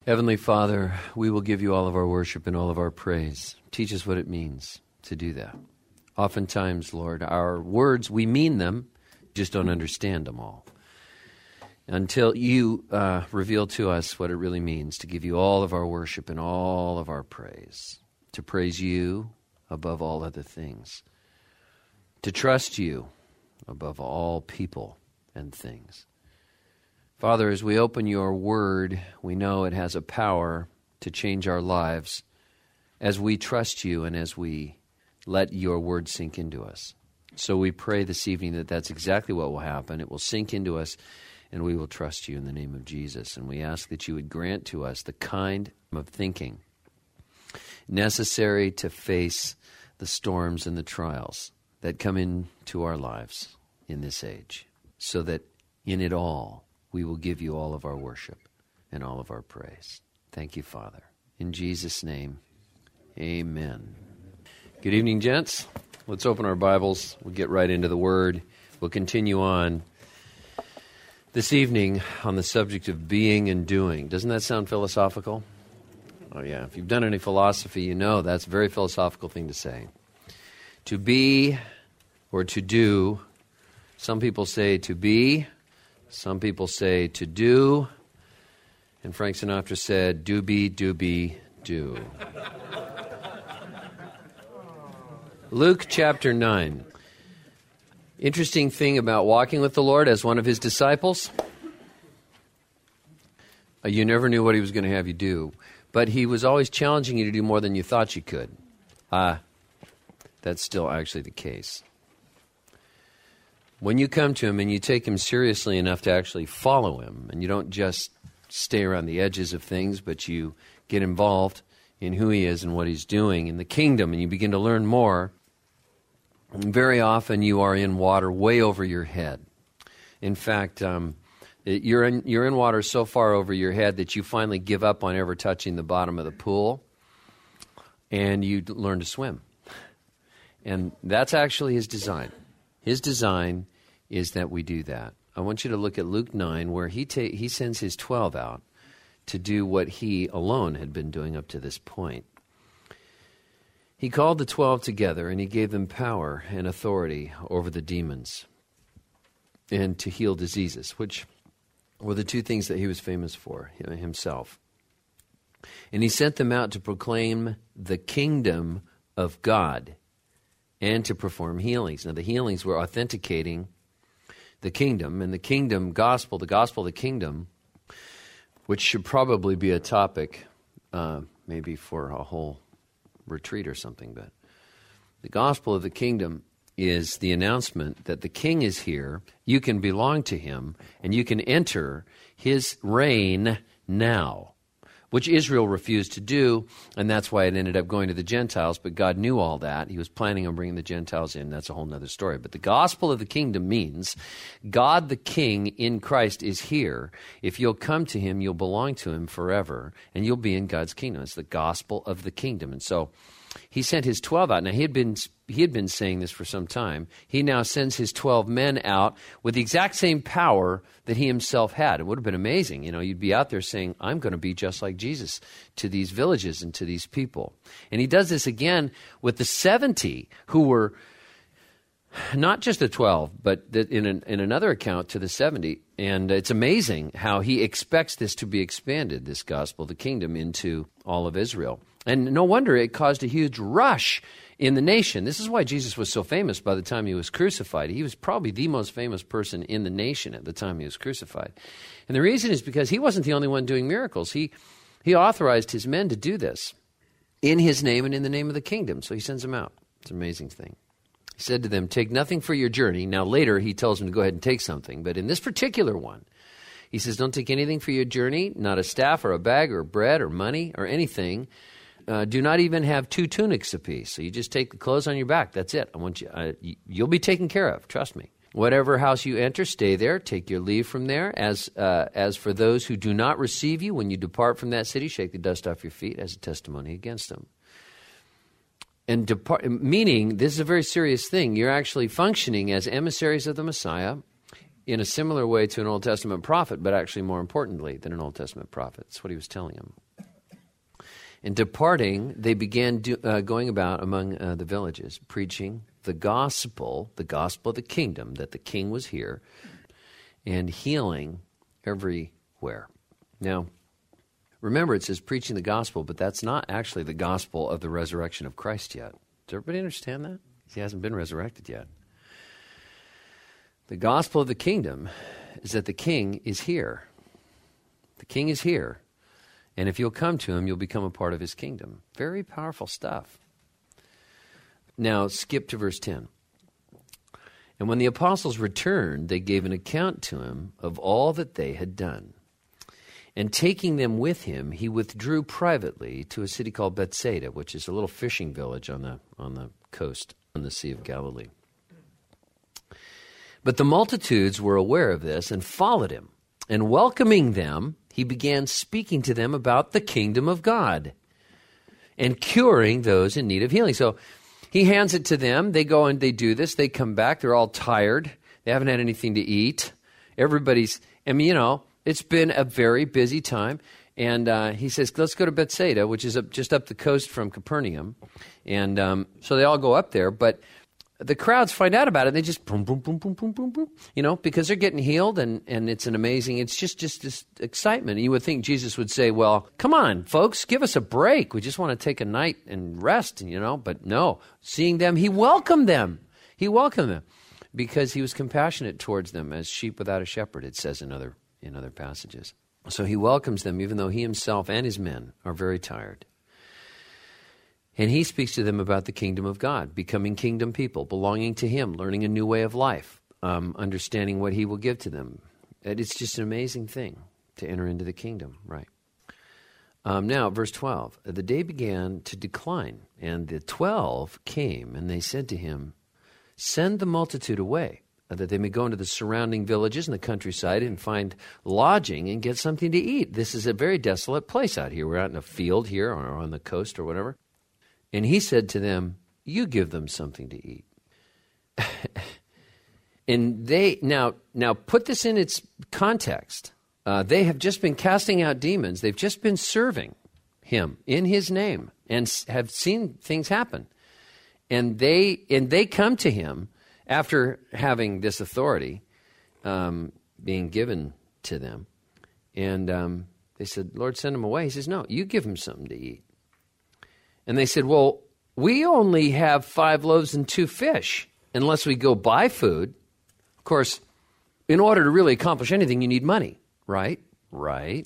Heavenly Father, we will give you all of our worship and all of our praise. Teach us what it means to do that. Oftentimes, Lord, our words, we mean them, just don't understand them all. Until you reveal to us what it really means to give you all of our worship and all of our praise. To praise you above all other things. To trust you above all people and things. Father, as we open your word, we know it has a power to change our lives as we trust you and as we let your word sink into us. So we pray this evening that that's exactly what will happen. It will sink into us and we will trust you in the name of Jesus. And we ask that you would grant to us the kind of thinking necessary to face the storms and the trials that come into our lives in this age, so that in it all, we will give you all of our worship and all of our praise. Thank you, Father. In Jesus' name, amen. Good evening, gents. Let's open our Bibles. We'll get right into the Word. We'll continue on this evening on the subject of being and doing. Doesn't that sound philosophical? Oh, yeah. If you've done any philosophy, you know that's a very philosophical thing to say. To be or to do, some people say to be, some people say to do, and Frank Sinatra said, doobie, doobie, do. Luke chapter 9. Interesting thing about walking with the Lord as one of his disciples, you never knew what he was going to have you do, but he was always challenging you to do more than you thought you could. That's still actually the case. When you come to him and you take him seriously enough to actually follow him, and you don't just stay around the edges of things, but you get involved in who he is and what he's doing in the kingdom, and you begin to learn more, very often you are in water way over your head. In fact, you're in water so far over your head that you finally give up on ever touching the bottom of the pool, and you learn to swim. And that's actually his design. His design is that we do that. I want you to look at Luke 9, where he sends his 12 out to do what he alone had been doing up to this point. He called the 12 together, and he gave them power and authority over the demons and to heal diseases, which were the two things that he was famous for himself. And he sent them out to proclaim the kingdom of God and to perform healings. Now, the healings were authenticating the kingdom, and the kingdom gospel, the gospel of the kingdom, which should probably be a topic maybe for a whole retreat or something, but the gospel of the kingdom is the announcement that the king is here, you can belong to him, and you can enter his reign now, which Israel refused to do, and that's why it ended up going to the Gentiles, but God knew all that. He was planning on bringing the Gentiles in. That's a whole other story. But the gospel of the kingdom means God the King in Christ is here. If you'll come to him, you'll belong to him forever, and you'll be in God's kingdom. It's the gospel of the kingdom. And so he sent his 12 out. Now, he had been saying this for some time. He now sends his 12 men out with the exact same power that he himself had. It would have been amazing. You know, you'd be out there saying, I'm going to be just like Jesus to these villages and to these people. And he does this again with the 70 who were not just the 12, but in another account to the 70. And it's amazing how he expects this to be expanded, this gospel of the kingdom, into all of Israel. And no wonder it caused a huge rush in the nation. This is why Jesus was so famous by the time he was crucified. He was probably the most famous person in the nation at the time he was crucified. And the reason is because he wasn't the only one doing miracles. He authorized his men to do this in his name and in the name of the kingdom. So he sends them out. It's an amazing thing. He said to them, take nothing for your journey. Now later he tells them to go ahead and take something. But in this particular one, he says, don't take anything for your journey, not a staff or a bag or bread or money or anything. Do not even have 2 tunics apiece. So you just take the clothes on your back. That's it. I want you. You'll be taken care of. Trust me. Whatever house you enter, stay there. Take your leave from there. As for those who do not receive you, when you depart from that city, shake the dust off your feet as a testimony against them. And meaning, this is a very serious thing. You're actually functioning as emissaries of the Messiah. in a similar way to an Old Testament prophet, but actually more importantly than an Old Testament prophet. That's what he was telling him. And departing, they began going about among the villages, preaching the gospel of the kingdom, that the king was here, and healing everywhere. Now, remember, it says preaching the gospel, but that's not actually the gospel of the resurrection of Christ yet. Does everybody understand that? He hasn't been resurrected yet. The gospel of the kingdom is that the king is here. The king is here. And if you'll come to him, you'll become a part of his kingdom. Very powerful stuff. Now, skip to verse 10. And when the apostles returned, they gave an account to him of all that they had done. And taking them with him, he withdrew privately to a city called Bethsaida, which is a little fishing village on the coast, on the Sea of Galilee. But the multitudes were aware of this and followed him. And welcoming them, he began speaking to them about the kingdom of God and curing those in need of healing. So he hands it to them. They go and they do this. They come back. They're all tired. They haven't had anything to eat. It's been a very busy time. And he says, let's go to Bethsaida, which is just up the coast from Capernaum. And so they all go up there. But the crowds find out about it, and they just boom, boom, boom, boom, boom, boom, boom, because they're getting healed, and it's just this excitement. And you would think Jesus would say, well, come on, folks, give us a break. We just want to take a night and rest, but no. Seeing them, he welcomed them. He welcomed them because he was compassionate towards them as sheep without a shepherd, it says in other passages. So he welcomes them even though he himself and his men are very tired. And he speaks to them about the kingdom of God, becoming kingdom people, belonging to him, learning a new way of life, understanding what he will give to them. It's just an amazing thing to enter into the kingdom, right? Now, verse 12, the day began to decline, and the 12 came, and they said to him, send the multitude away, that they may go into the surrounding villages and the countryside and find lodging and get something to eat. This is a very desolate place out here. We're out in a field here or on the coast or whatever. And he said to them, you give them something to eat. And they, now put this in its context. They have just been casting out demons. They've just been serving him in his name and have seen things happen. And they come to him after having this authority being given to them. And they said, Lord, send them away. He says, no, you give them something to eat. And they said, well, we only have 5 loaves and 2 fish unless we go buy food. Of course, in order to really accomplish anything, you need money, right? Right.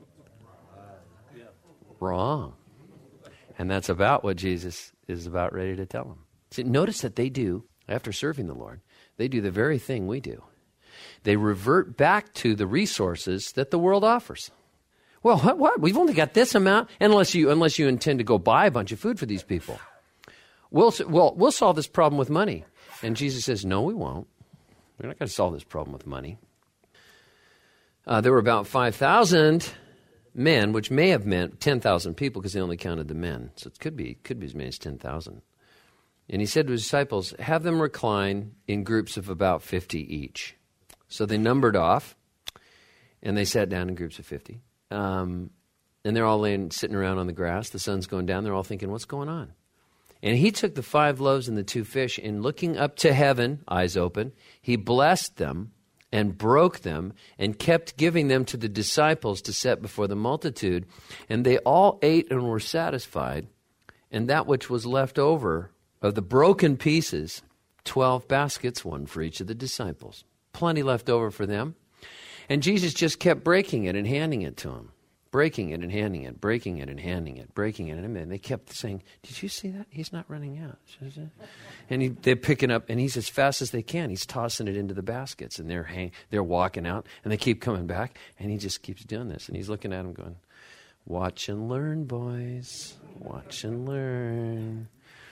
Wrong. And that's about what Jesus is about ready to tell them. See, notice that they do, after serving the Lord, they do the very thing we do. They revert back to the resources that the world offers. Well, what? We've only got this amount, unless you intend to go buy a bunch of food for these people. We'll solve this problem with money. And Jesus says, no, we won't. We're not going to solve this problem with money. There were about 5,000 men, which may have meant 10,000 people because they only counted the men. So it could be as many as 10,000. And he said to his disciples, have them recline in groups of about 50 each. So they numbered off, and they sat down in groups of 50. And they're all sitting around on the grass. The sun's going down. They're all thinking, what's going on? And he took the 5 loaves and the 2 fish, and looking up to heaven, eyes open, he blessed them and broke them and kept giving them to the disciples to set before the multitude. And they all ate and were satisfied. And that which was left over of the broken pieces, 12 baskets, one for each of the disciples. Plenty left over for them. And Jesus just kept breaking it and handing it to them. Breaking it and handing it, breaking it and handing it, breaking it. And they kept saying, did you see that? He's not running out. And they're picking up, and he's as fast as they can. He's tossing it into the baskets, and they're walking out, and they keep coming back, and he just keeps doing this. And he's looking at them going, watch and learn, boys. Watch and learn.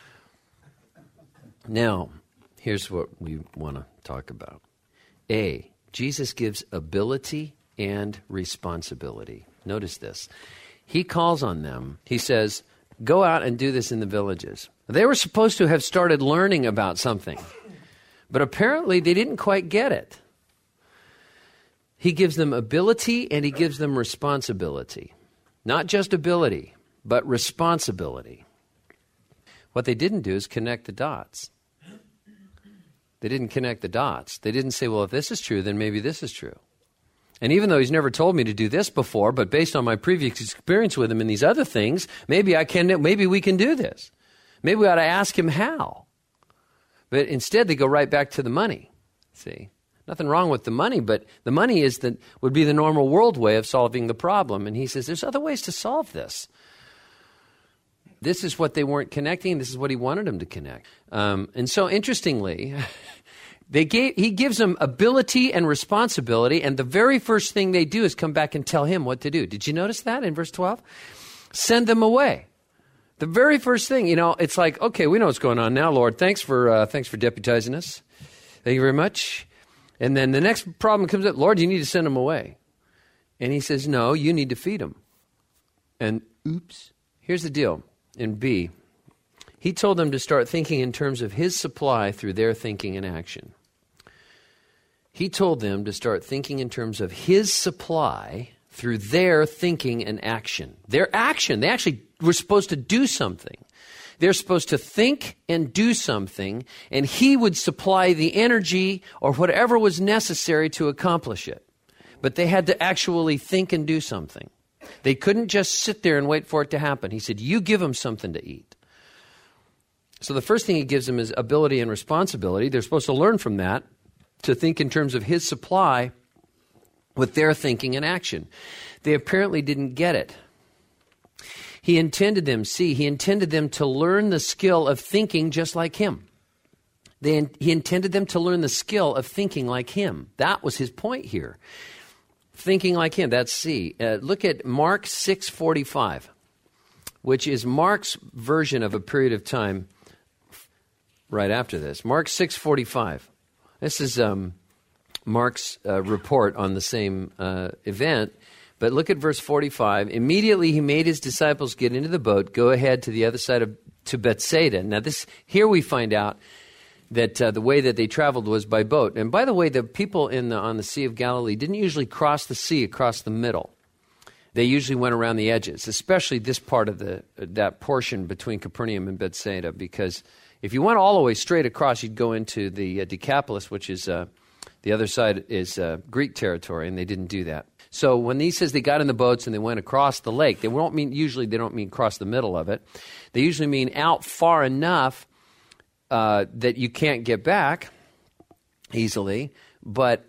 Now, here's what we want to talk about. A, Jesus gives ability and responsibility. Notice this. He calls on them. He says, go out and do this in the villages. They were supposed to have started learning about something, but apparently they didn't quite get it. He gives them ability and he gives them responsibility. Not just ability, but responsibility. What they didn't do is connect the dots. They didn't connect the dots. They didn't say, well, if this is true, then maybe this is true. And even though he's never told me to do this before, but based on my previous experience with him in these other things, maybe we can do this. Maybe we ought to ask him how. But instead, they go right back to the money. See? Nothing wrong with the money, but the money would be the normal world way of solving the problem. And he says, there's other ways to solve this. This is what they weren't connecting. This is what he wanted them to connect. And so interestingly, he gives them ability and responsibility, and the very first thing they do is come back and tell him what to do. Did you notice that in verse 12? Send them away. The very first thing, it's like, okay, we know what's going on now, Lord. Thanks for deputizing us. Thank you very much. And then the next problem comes up, Lord, you need to send them away. And he says, no, you need to feed them. And oops, here's the deal. In B, he told them to start thinking in terms of his supply through their thinking and action. He told them to start thinking in terms of his supply through their thinking and action. Their action, they actually were supposed to do something. They're supposed to think and do something, and he would supply the energy or whatever was necessary to accomplish it. But they had to actually think and do something. They couldn't just sit there and wait for it to happen. He said, you give them something to eat. So the first thing he gives them is ability and responsibility. They're supposed to learn from that to think in terms of his supply with their thinking and action. They apparently didn't get it. He intended them to learn the skill of thinking just like him. He intended them to learn the skill of thinking like him. That was his point here. Thinking like him, that's C. Look at Mark 6:45, which is Mark's version of a period of time right after this. Mark 6:45. This is Mark's report on the same event. But look at verse 45. Immediately he made his disciples get into the boat, go ahead to the other side to Bethsaida. Now here we find out that the way that they traveled was by boat. And by the way, the people on the Sea of Galilee didn't usually cross the sea across the middle. They usually went around the edges, especially this part of that portion between Capernaum and Bethsaida, because if you went all the way straight across, you'd go into the Decapolis, which is the other side is Greek territory, and they didn't do that. So when he says they got in the boats and they went across the lake, they don't mean across the middle of it. They usually mean out far enough that you can't get back easily, but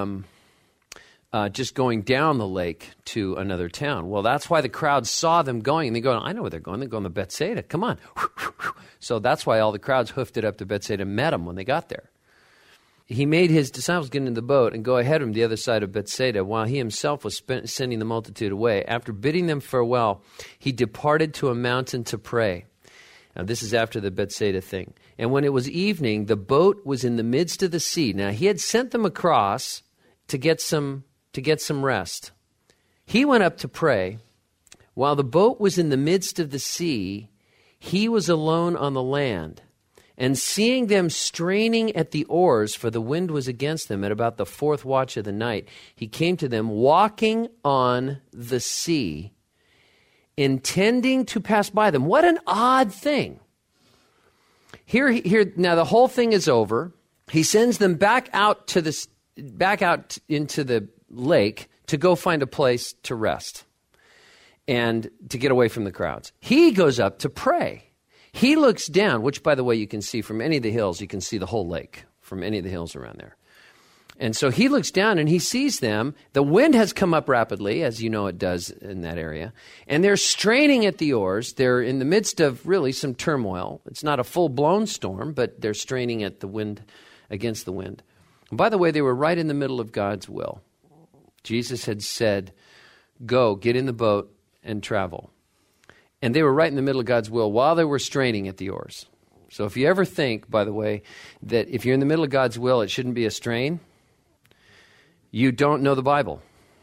just going down the lake to another town. Well, that's why the crowd saw them going, and they go, I know where they're going. They're going to Bethsaida. Come on. So that's why all the crowds hoofed it up to Bethsaida and met them when they got there. He made his disciples get into the boat and go ahead of him to the other side of Bethsaida while he himself was sending the multitude away. After bidding them farewell, he departed to a mountain to pray. Now, this is after the Bethsaida thing. And when it was evening, the boat was in the midst of the sea. Now, he had sent them across to get some rest. He went up to pray. While the boat was in the midst of the sea, he was alone on the land. And seeing them straining at the oars, for the wind was against them, at about the fourth watch of the night, he came to them walking on the sea, intending to pass by them. What an odd thing. Here. Now the whole thing is over. He sends them back out into the lake to go find a place to rest and to get away from the crowds. He goes up to pray. He looks down, which, by the way, you can see from any of the hills. You can see the whole lake from any of the hills around there. And so he looks down and he sees them. The wind has come up rapidly, as you know it does in that area. And they're straining at the oars. They're in the midst of really some turmoil. It's not a full-blown storm, but they're straining at the wind, against the wind. And by the way, they were right in the middle of God's will. Jesus had said, go, get in the boat and travel. And they were right in the middle of God's will while they were straining at the oars. So if you ever think, by the way, that if you're in the middle of God's will, it shouldn't be a strain, you don't know the Bible.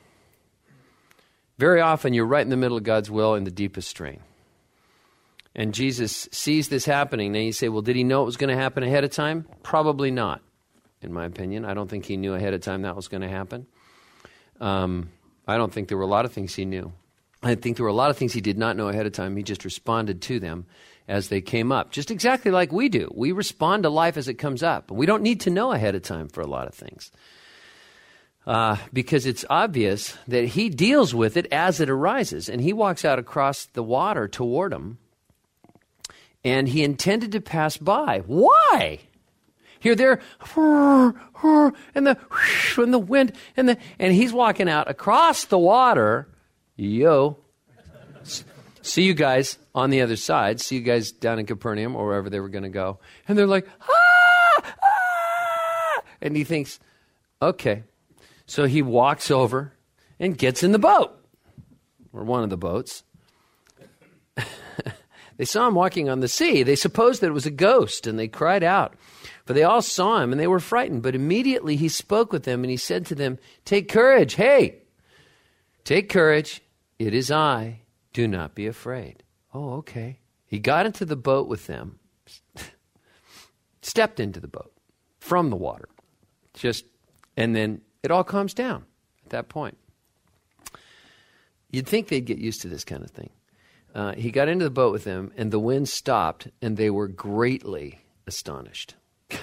Very often, you're right in the middle of God's will in the deepest strain. And Jesus sees this happening. Now you say, well, did he know it was going to happen ahead of time? Probably not, in my opinion. I don't think he knew ahead of time that was going to happen. I don't think there were a lot of things he knew. I think there were a lot of things he did not know ahead of time. He just responded to them as they came up, just exactly like we do. We respond to life as it comes up. We don't need to know ahead of time for a lot of things because it's obvious that he deals with it as it arises. And he walks out across the water toward him, and he intended to pass by. Why? Here, there, and the wind, and he's walking out across the water. Yo. See you guys on the other side. See you guys down in Capernaum or wherever they were going to go. And they're like, ah! And he thinks, okay. So he walks over and gets in the boat, or one of the boats. They saw him walking on the sea. They supposed that it was a ghost, and they cried out. For they all saw him, and they were frightened. But immediately he spoke with them, and he said to them, take courage. Hey, take courage. It is I. Do not be afraid. Oh, okay. He got into the boat with them, stepped into the boat from the water. And then it all calms down at that point. You'd think they'd get used to this kind of thing. He got into the boat with them, and the wind stopped, and they were greatly astonished.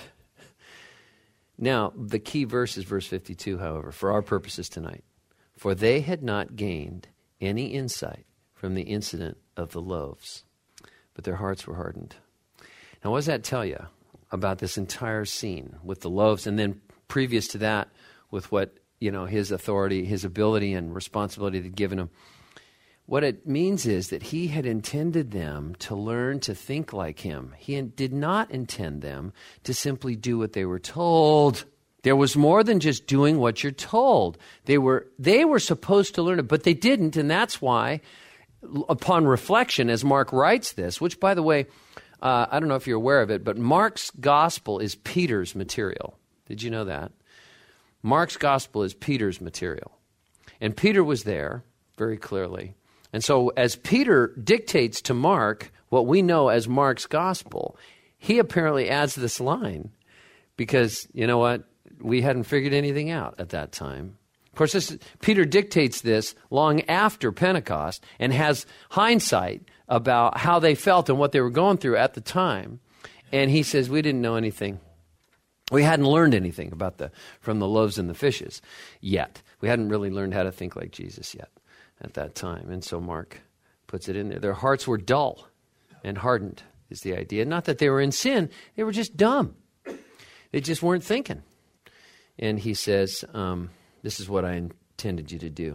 Now, the key verse is verse 52, however, for our purposes tonight. For they had not gained any insight from the incident of the loaves, but their hearts were hardened. Now, what does that tell you about this entire scene with the loaves, and then previous to that, with what, his authority, his ability and responsibility had given him? What it means is that he had intended them to learn to think like him. He did not intend them to simply do what they were told. There was more than just doing what you're told. They were supposed to learn it, but they didn't, and that's why, upon reflection, as Mark writes this, which, by the way, I don't know if you're aware of it, but Mark's gospel is Peter's material. Did you know that? Mark's gospel is Peter's material. And Peter was there, very clearly. And so as Peter dictates to Mark what we know as Mark's gospel, he apparently adds this line because, you know what, we hadn't figured anything out at that time. Of course, Peter dictates this long after Pentecost and has hindsight about how they felt and what they were going through at the time. And he says, we didn't know anything. We hadn't learned anything from the loaves and the fishes yet. We hadn't really learned how to think like Jesus yet at that time. And so Mark puts it in there. Their hearts were dull and hardened is the idea. Not that they were in sin. They were just dumb. They just weren't thinking. And he says, this is what I intended you to do.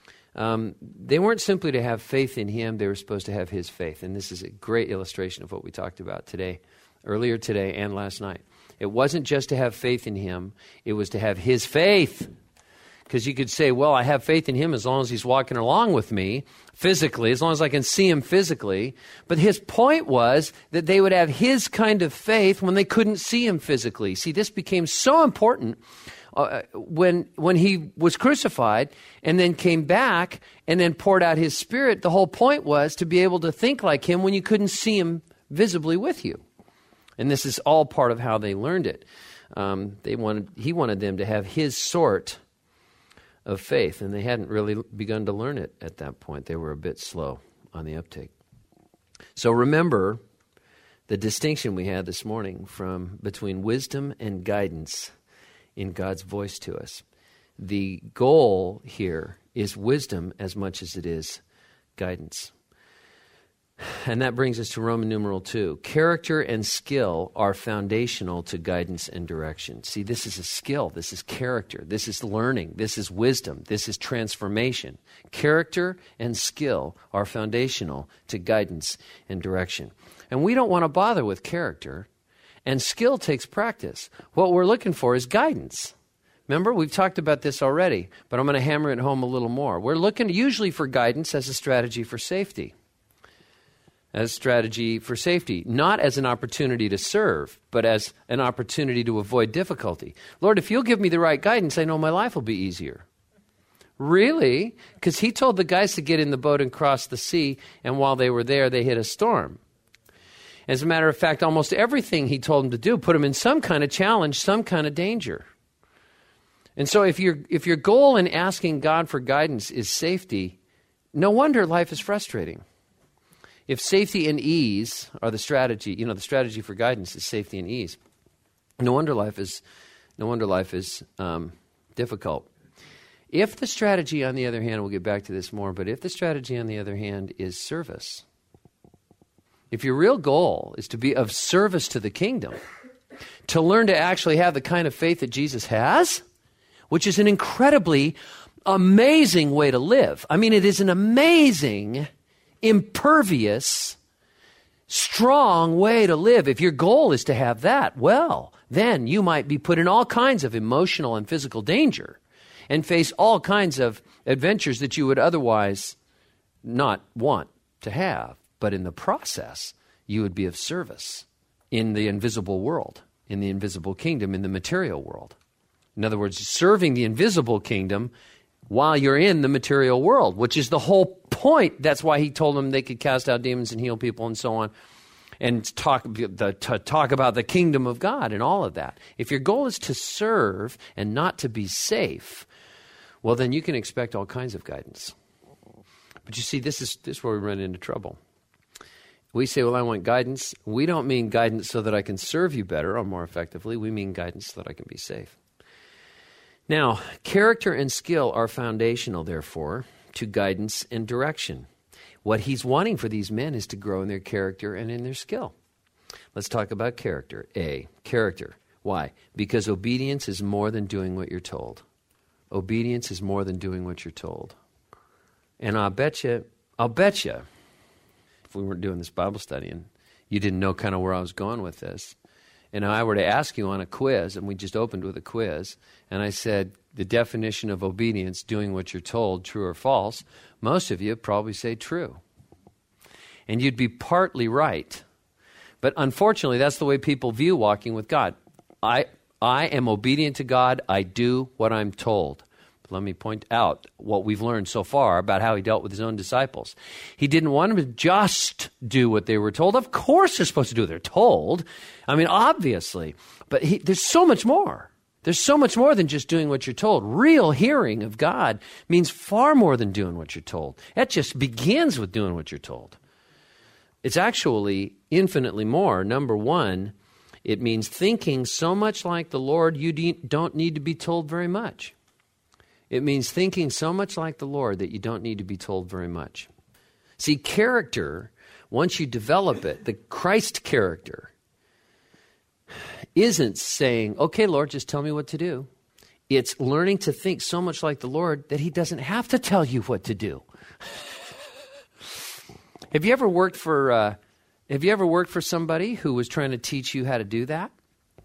They weren't simply to have faith in him. They were supposed to have his faith. And this is a great illustration of what we talked about earlier today and last night. It wasn't just to have faith in him. It was to have his faith. Because you could say, well, I have faith in him as long as he's walking along with me physically, as long as I can see him physically. But his point was that they would have his kind of faith when they couldn't see him physically. See, this became so important when he was crucified and then came back and then poured out his Spirit. The whole point was to be able to think like him when you couldn't see him visibly with you. And this is all part of how they learned it. He wanted them to have his sort of faith, and they hadn't really begun to learn it at that point. They were a bit slow on the uptake. So remember the distinction we had this morning between wisdom and guidance in God's voice to us. The goal here is wisdom as much as it is guidance. And that brings us to Roman numeral 2. Character and skill are foundational to guidance and direction. See, this is a skill. This is character. This is learning. This is wisdom. This is transformation. Character and skill are foundational to guidance and direction. And we don't want to bother with character. And skill takes practice. What we're looking for is guidance. Remember, we've talked about this already, but I'm going to hammer it home a little more. We're looking usually for guidance as a strategy for safety. Not as an opportunity to serve, but as an opportunity to avoid difficulty. Lord, if you'll give me the right guidance, I know my life will be easier. Really? Because he told the guys to get in the boat and cross the sea, and while they were there, they hit a storm. As a matter of fact, almost everything he told them to do put them in some kind of challenge, some kind of danger. And so if your goal in asking God for guidance is safety, no wonder life is frustrating. If safety and ease are the strategy, the strategy for guidance is safety and ease. No wonder life is difficult. If the strategy, on the other hand, we'll get back to this more, but if the strategy, on the other hand, is service, if your real goal is to be of service to the kingdom, to learn to actually have the kind of faith that Jesus has, which is an incredibly amazing way to live. I mean, it is an amazing, impervious, strong way to live. If your goal is to have that, well, then you might be put in all kinds of emotional and physical danger and face all kinds of adventures that you would otherwise not want to have. But in the process, you would be of service in the invisible world, in the invisible kingdom, in the material world. In other words, serving the invisible kingdom while you're in the material world, which is the whole point. That's why he told them they could cast out demons and heal people and so on, and talk about the kingdom of God and all of that. If your goal is to serve and not to be safe, well, then you can expect all kinds of guidance. But you see, this is where we run into trouble. We say, well, I want guidance. We don't mean guidance so that I can serve you better or more effectively. We mean guidance so that I can be safe. Now, character and skill are foundational, therefore, to guidance and direction. What he's wanting for these men is to grow in their character and in their skill. Let's talk about character. A, character. Why? Because obedience is more than doing what you're told. Obedience is more than doing what you're told. And I'll bet you, if we weren't doing this Bible study and you didn't know kind of where I was going with this, and I were to ask you on a quiz, and we just opened with a quiz, and I said, the definition of obedience, doing what you're told, true or false, most of you probably say true. And you'd be partly right. But unfortunately, that's the way people view walking with God. I am obedient to God. I do what I'm told. But let me point out what we've learned so far about how he dealt with his own disciples. He didn't want them to just do what they were told. Of course they're supposed to do what they're told. I mean, obviously. But there's so much more. There's so much more than just doing what you're told. Real hearing of God means far more than doing what you're told. That just begins with doing what you're told. It's actually infinitely more. Number one, it means thinking so much like the Lord you don't need to be told very much. It means thinking so much like the Lord that you don't need to be told very much. See, character, once you develop it, the Christ character, isn't saying, okay, Lord, just tell me what to do. It's learning to think so much like the Lord that he doesn't have to tell you what to do. Have you ever worked for somebody who was trying to teach you how to do that?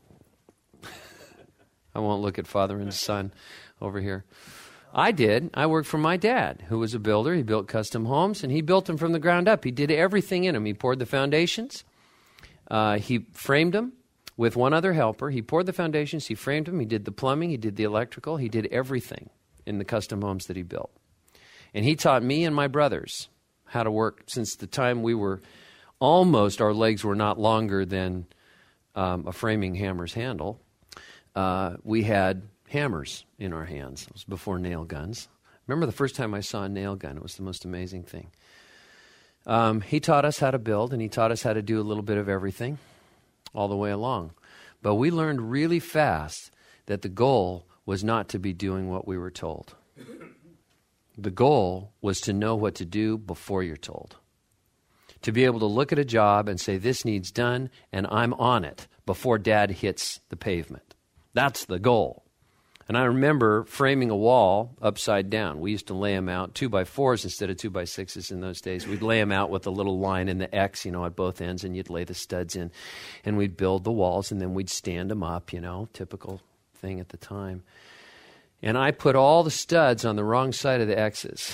I won't look at father and son over here. I did. I worked for my dad, who was a builder. He built custom homes, and he built them from the ground up. He did everything in them. He poured the foundations. He framed them with one other helper. He poured the foundations. He framed them. He did the plumbing. He did the electrical. He did everything in the custom homes that he built. And he taught me and my brothers how to work since the time we were almost, our legs were not longer than a framing hammer's handle. We had hammers in our hands. It was before nail guns. Remember the first time I saw a nail gun? It was the most amazing thing. He taught us how to build, and he taught us how to do a little bit of everything all the way along. But we learned really fast that the goal was not to be doing what we were told. The goal was to know what to do before you're told. To be able to look at a job and say, this needs done, and I'm on it before Dad hits the pavement. That's the goal. And I remember framing a wall upside down. We used to lay them out 2x4s instead of 2x6s in those days. We'd lay them out with a little line in the X, at both ends, and you'd lay the studs in. And we'd build the walls, and then we'd stand them up, typical thing at the time. And I put all the studs on the wrong side of the X's.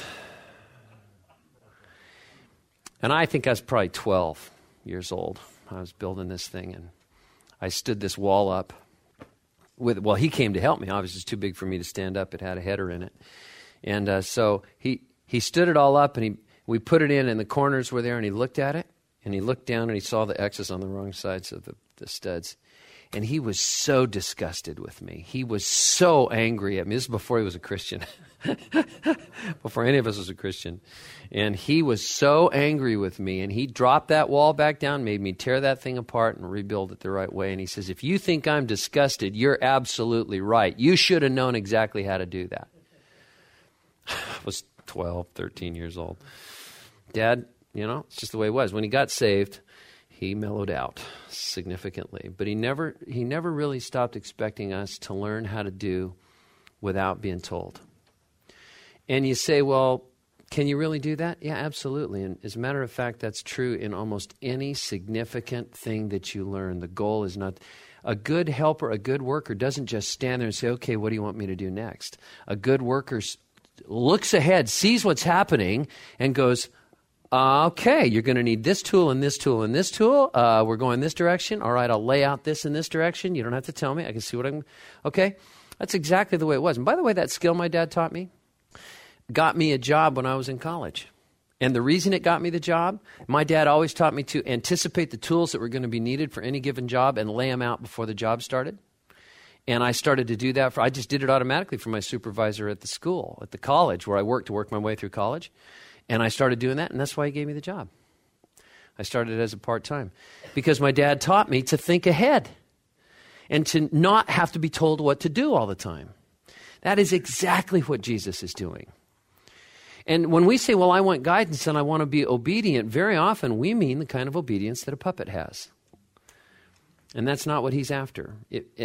And I think I was probably 12 years old. I was building this thing, and I stood this wall up. He came to help me. Obviously, it's too big for me to stand up. It had a header in it. And so he stood it all up, and we put it in, and the corners were there, and he looked at it, and he looked down, and he saw the X's on the wrong sides of the studs. And he was so disgusted with me. He was so angry at me. This is before he was a Christian. Before any of us was a Christian. And he was so angry with me. And he dropped that wall back down, made me tear that thing apart and rebuild it the right way. And he says, if you think I'm disgusted, you're absolutely right. You should have known exactly how to do that. I was 12, 13 years old. Dad, it's just the way it was. When he got saved, he mellowed out significantly. But he never really stopped expecting us to learn how to do without being told. And you say, well, can you really do that? Yeah, absolutely. And as a matter of fact, that's true in almost any significant thing that you learn. The goal is not... A good helper, a good worker doesn't just stand there and say, okay, what do you want me to do next? A good worker looks ahead, sees what's happening, and goes, okay, you're going to need this tool and this tool and this tool. We're going this direction. All right, I'll lay out this in this direction. You don't have to tell me. I can see what I'm... Okay, that's exactly the way it was. And by the way, that skill my dad taught me got me a job when I was in college. And the reason it got me the job, my dad always taught me to anticipate the tools that were going to be needed for any given job and lay them out before the job started. And I started to do that. I just did it automatically for my supervisor at the school, at the college where I worked to work my way through college. And I started doing that, and that's why he gave me the job. I started as a part-time because my dad taught me to think ahead and to not have to be told what to do all the time. That is exactly what Jesus is doing. And when we say, well, I want guidance and I want to be obedient, very often we mean the kind of obedience that a puppet has. And that's not what he's after.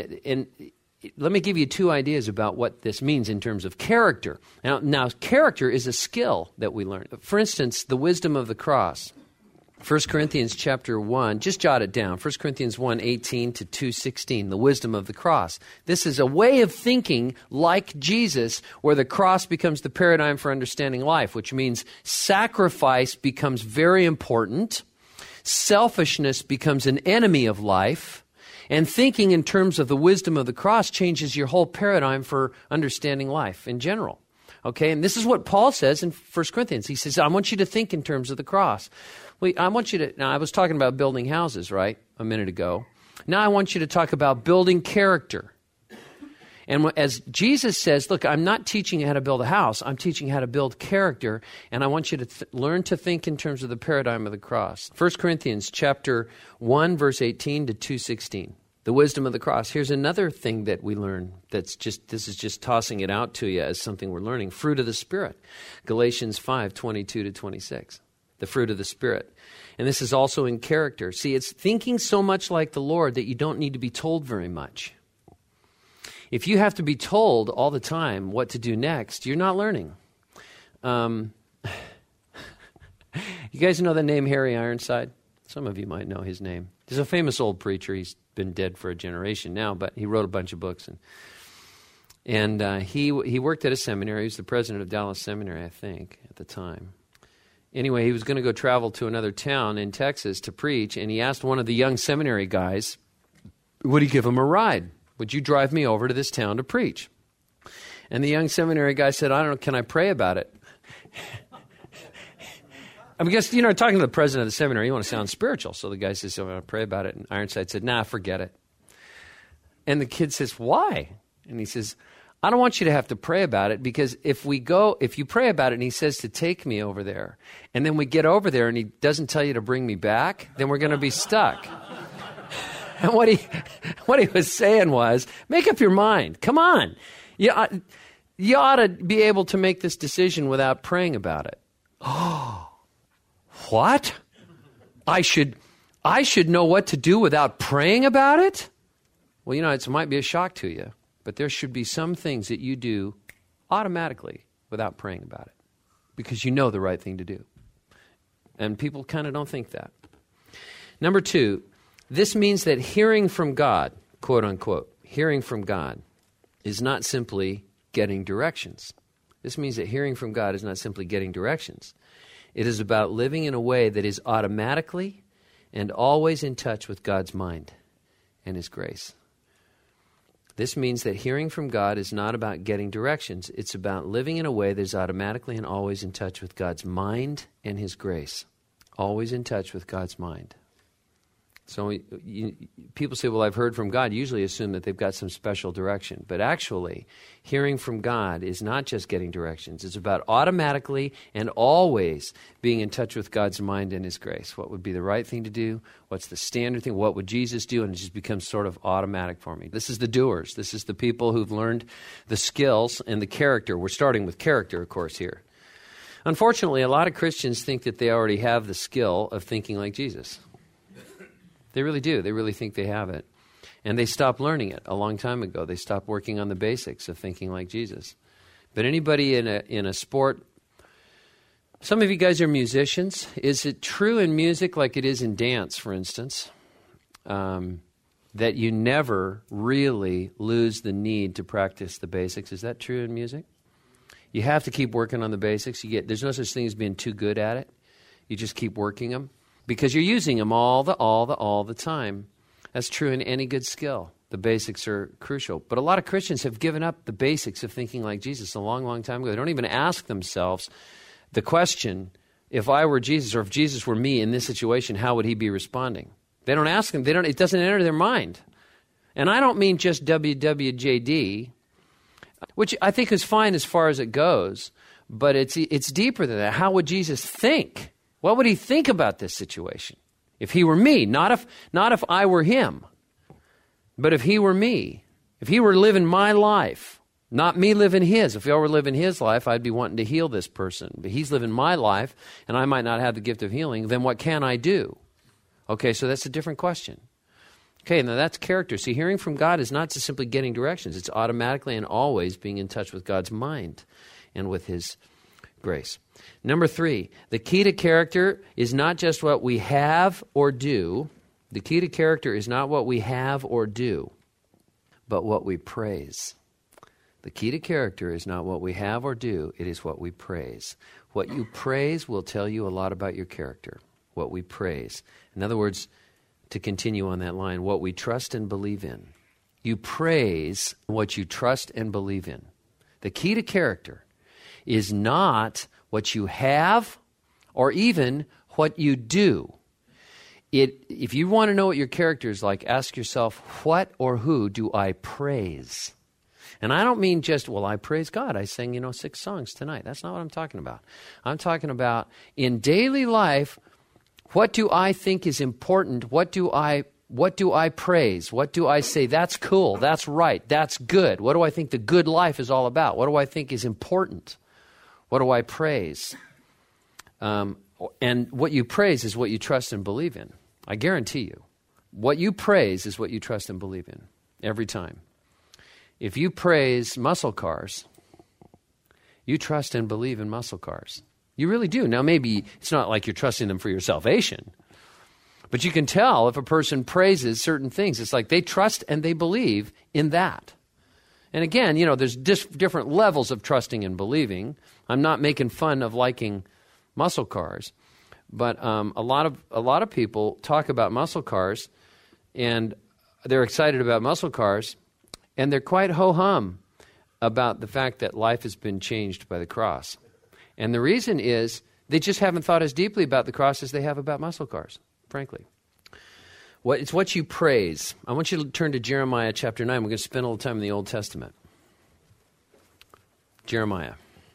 Let me give you two ideas about what this means in terms of character. Now, character is a skill that we learn. For instance, the wisdom of the cross. 1 Corinthians chapter 1, just jot it down. 1 Corinthians 1:18 to 2:16, the wisdom of the cross. This is a way of thinking like Jesus, where the cross becomes the paradigm for understanding life, which means sacrifice becomes very important, selfishness becomes an enemy of life, and thinking in terms of the wisdom of the cross changes your whole paradigm for understanding life in general. Okay, and this is what Paul says in 1 Corinthians. He says, I want you to think in terms of the cross. Now, I was talking about building houses, right, a minute ago. Now I want you to talk about building character. And as Jesus says, look, I'm not teaching you how to build a house. I'm teaching you how to build character. And I want you to learn to think in terms of the paradigm of the cross. 1 Corinthians chapter 1, verse 18 to 2:16. The wisdom of the cross. Here's another thing that we learn this is just tossing it out to you as something we're learning. Fruit of the Spirit. Galatians 5:22 to 26. The fruit of the Spirit. And this is also in character. See, it's thinking so much like the Lord that you don't need to be told very much. If you have to be told all the time what to do next, you're not learning. You guys know the name Harry Ironside? Some of you might know his name. He's a famous old preacher. He's been dead for a generation now, but he wrote a bunch of books. And he worked at a seminary. He was the president of Dallas Seminary, I think, at the time. Anyway, he was going to go travel to another town in Texas to preach, and he asked one of the young seminary guys, would he give him a ride? Would you drive me over to this town to preach? And the young seminary guy said, I don't know, can I pray about it? I guess, talking to the president of the seminary, you want to sound spiritual. So the guy says, I want to pray about it. And Ironside said, nah, forget it. And the kid says, why? And he says, I don't want you to have to pray about it, because if you pray about it and he says to take me over there, and then we get over there and he doesn't tell you to bring me back, then we're going to be stuck. And what he was saying was, make up your mind. Come on. You ought to be able to make this decision without praying about it. Oh, what? I should know what to do without praying about it? Well, it might be a shock to you. But there should be some things that you do automatically without praying about it, because you know the right thing to do. And people kind of don't think that. Number 2, this means that hearing from God, quote unquote, hearing from God is not simply getting directions. This means that hearing from God is not simply getting directions. It is about living in a way that is automatically and always in touch with God's mind and His grace. This means that hearing from God is not about getting directions. It's about living in a way that is automatically and always in touch with God's mind and His grace. Always in touch with God's mind. So people say, well, I've heard from God, usually assume that they've got some special direction. But actually, hearing from God is not just getting directions. It's about automatically and always being in touch with God's mind and His grace. What would be the right thing to do? What's the standard thing? What would Jesus do? And it just becomes sort of automatic for me. This is the doers. This is the people who've learned the skills and the character. We're starting with character, of course, here. Unfortunately, a lot of Christians think that they already have the skill of thinking like Jesus. They really do. They really think they have it. And they stopped learning it a long time ago. They stopped working on the basics of thinking like Jesus. But anybody in a sport, some of you guys are musicians. Is it true in music like it is in dance, for instance, that you never really lose the need to practice the basics? Is that true in music? You have to keep working on the basics. There's no such thing as being too good at it. You just keep working them. Because you're using them all the time. That's true in any good skill. The basics are crucial. But a lot of Christians have given up the basics of thinking like Jesus a long, long time ago. They don't even ask themselves the question, if I were Jesus or if Jesus were me in this situation, how would He be responding? They don't ask them. It doesn't enter their mind. And I don't mean just WWJD, which I think is fine as far as it goes, but it's deeper than that. How would Jesus think? What would He think about this situation? If He were me, not if I were Him, but if He were me, if He were living my life, not me living His. If I were living His life, I'd be wanting to heal this person. But He's living my life, and I might not have the gift of healing. Then what can I do? Okay, so that's a different question. Okay, now that's character. See, hearing from God is not just simply getting directions. It's automatically and always being in touch with God's mind and with His grace. Number 3, the key to character is not just what we have or do. The key to character is not what we have or do, but what we praise. The key to character is not what we have or do, it is what we praise. What you praise will tell you a lot about your character, what we praise. In other words, to continue on that line, what we trust and believe in. You praise what you trust and believe in. The key to character is not what you have or even what you do. If you want to know what your character is like, ask yourself, what or who do I praise? And I don't mean just, well, I praise God. I sang, 6 songs tonight. That's not what I'm talking about. I'm talking about in daily life, what do I think is important? What do I praise? What do I say, that's cool, that's right, that's good? What do I think the good life is all about? What do I think is important? What do I praise? And what you praise is what you trust and believe in. I guarantee you. What you praise is what you trust and believe in every time. If you praise muscle cars, you trust and believe in muscle cars. You really do. Now, maybe it's not like you're trusting them for your salvation, but you can tell if a person praises certain things. It's like they trust and they believe in that. And again, there's different levels of trusting and believing. I'm not making fun of liking muscle cars, but a lot of people talk about muscle cars, and they're excited about muscle cars, and they're quite ho-hum about the fact that life has been changed by the cross. And the reason is they just haven't thought as deeply about the cross as they have about muscle cars, frankly. It's what you praise. I want you to turn to Jeremiah chapter 9. We're going to spend a little time in the Old Testament. Jeremiah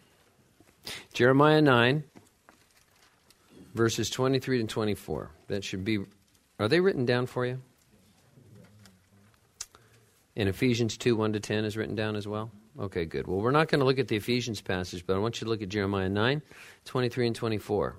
9, verses 23 and 24. That should be, are they written down for you? And Ephesians 2, 1 to 10 is written down as well? Okay, good. Well, we're not going to look at the Ephesians passage, but I want you to look at Jeremiah 9, 23 and 24.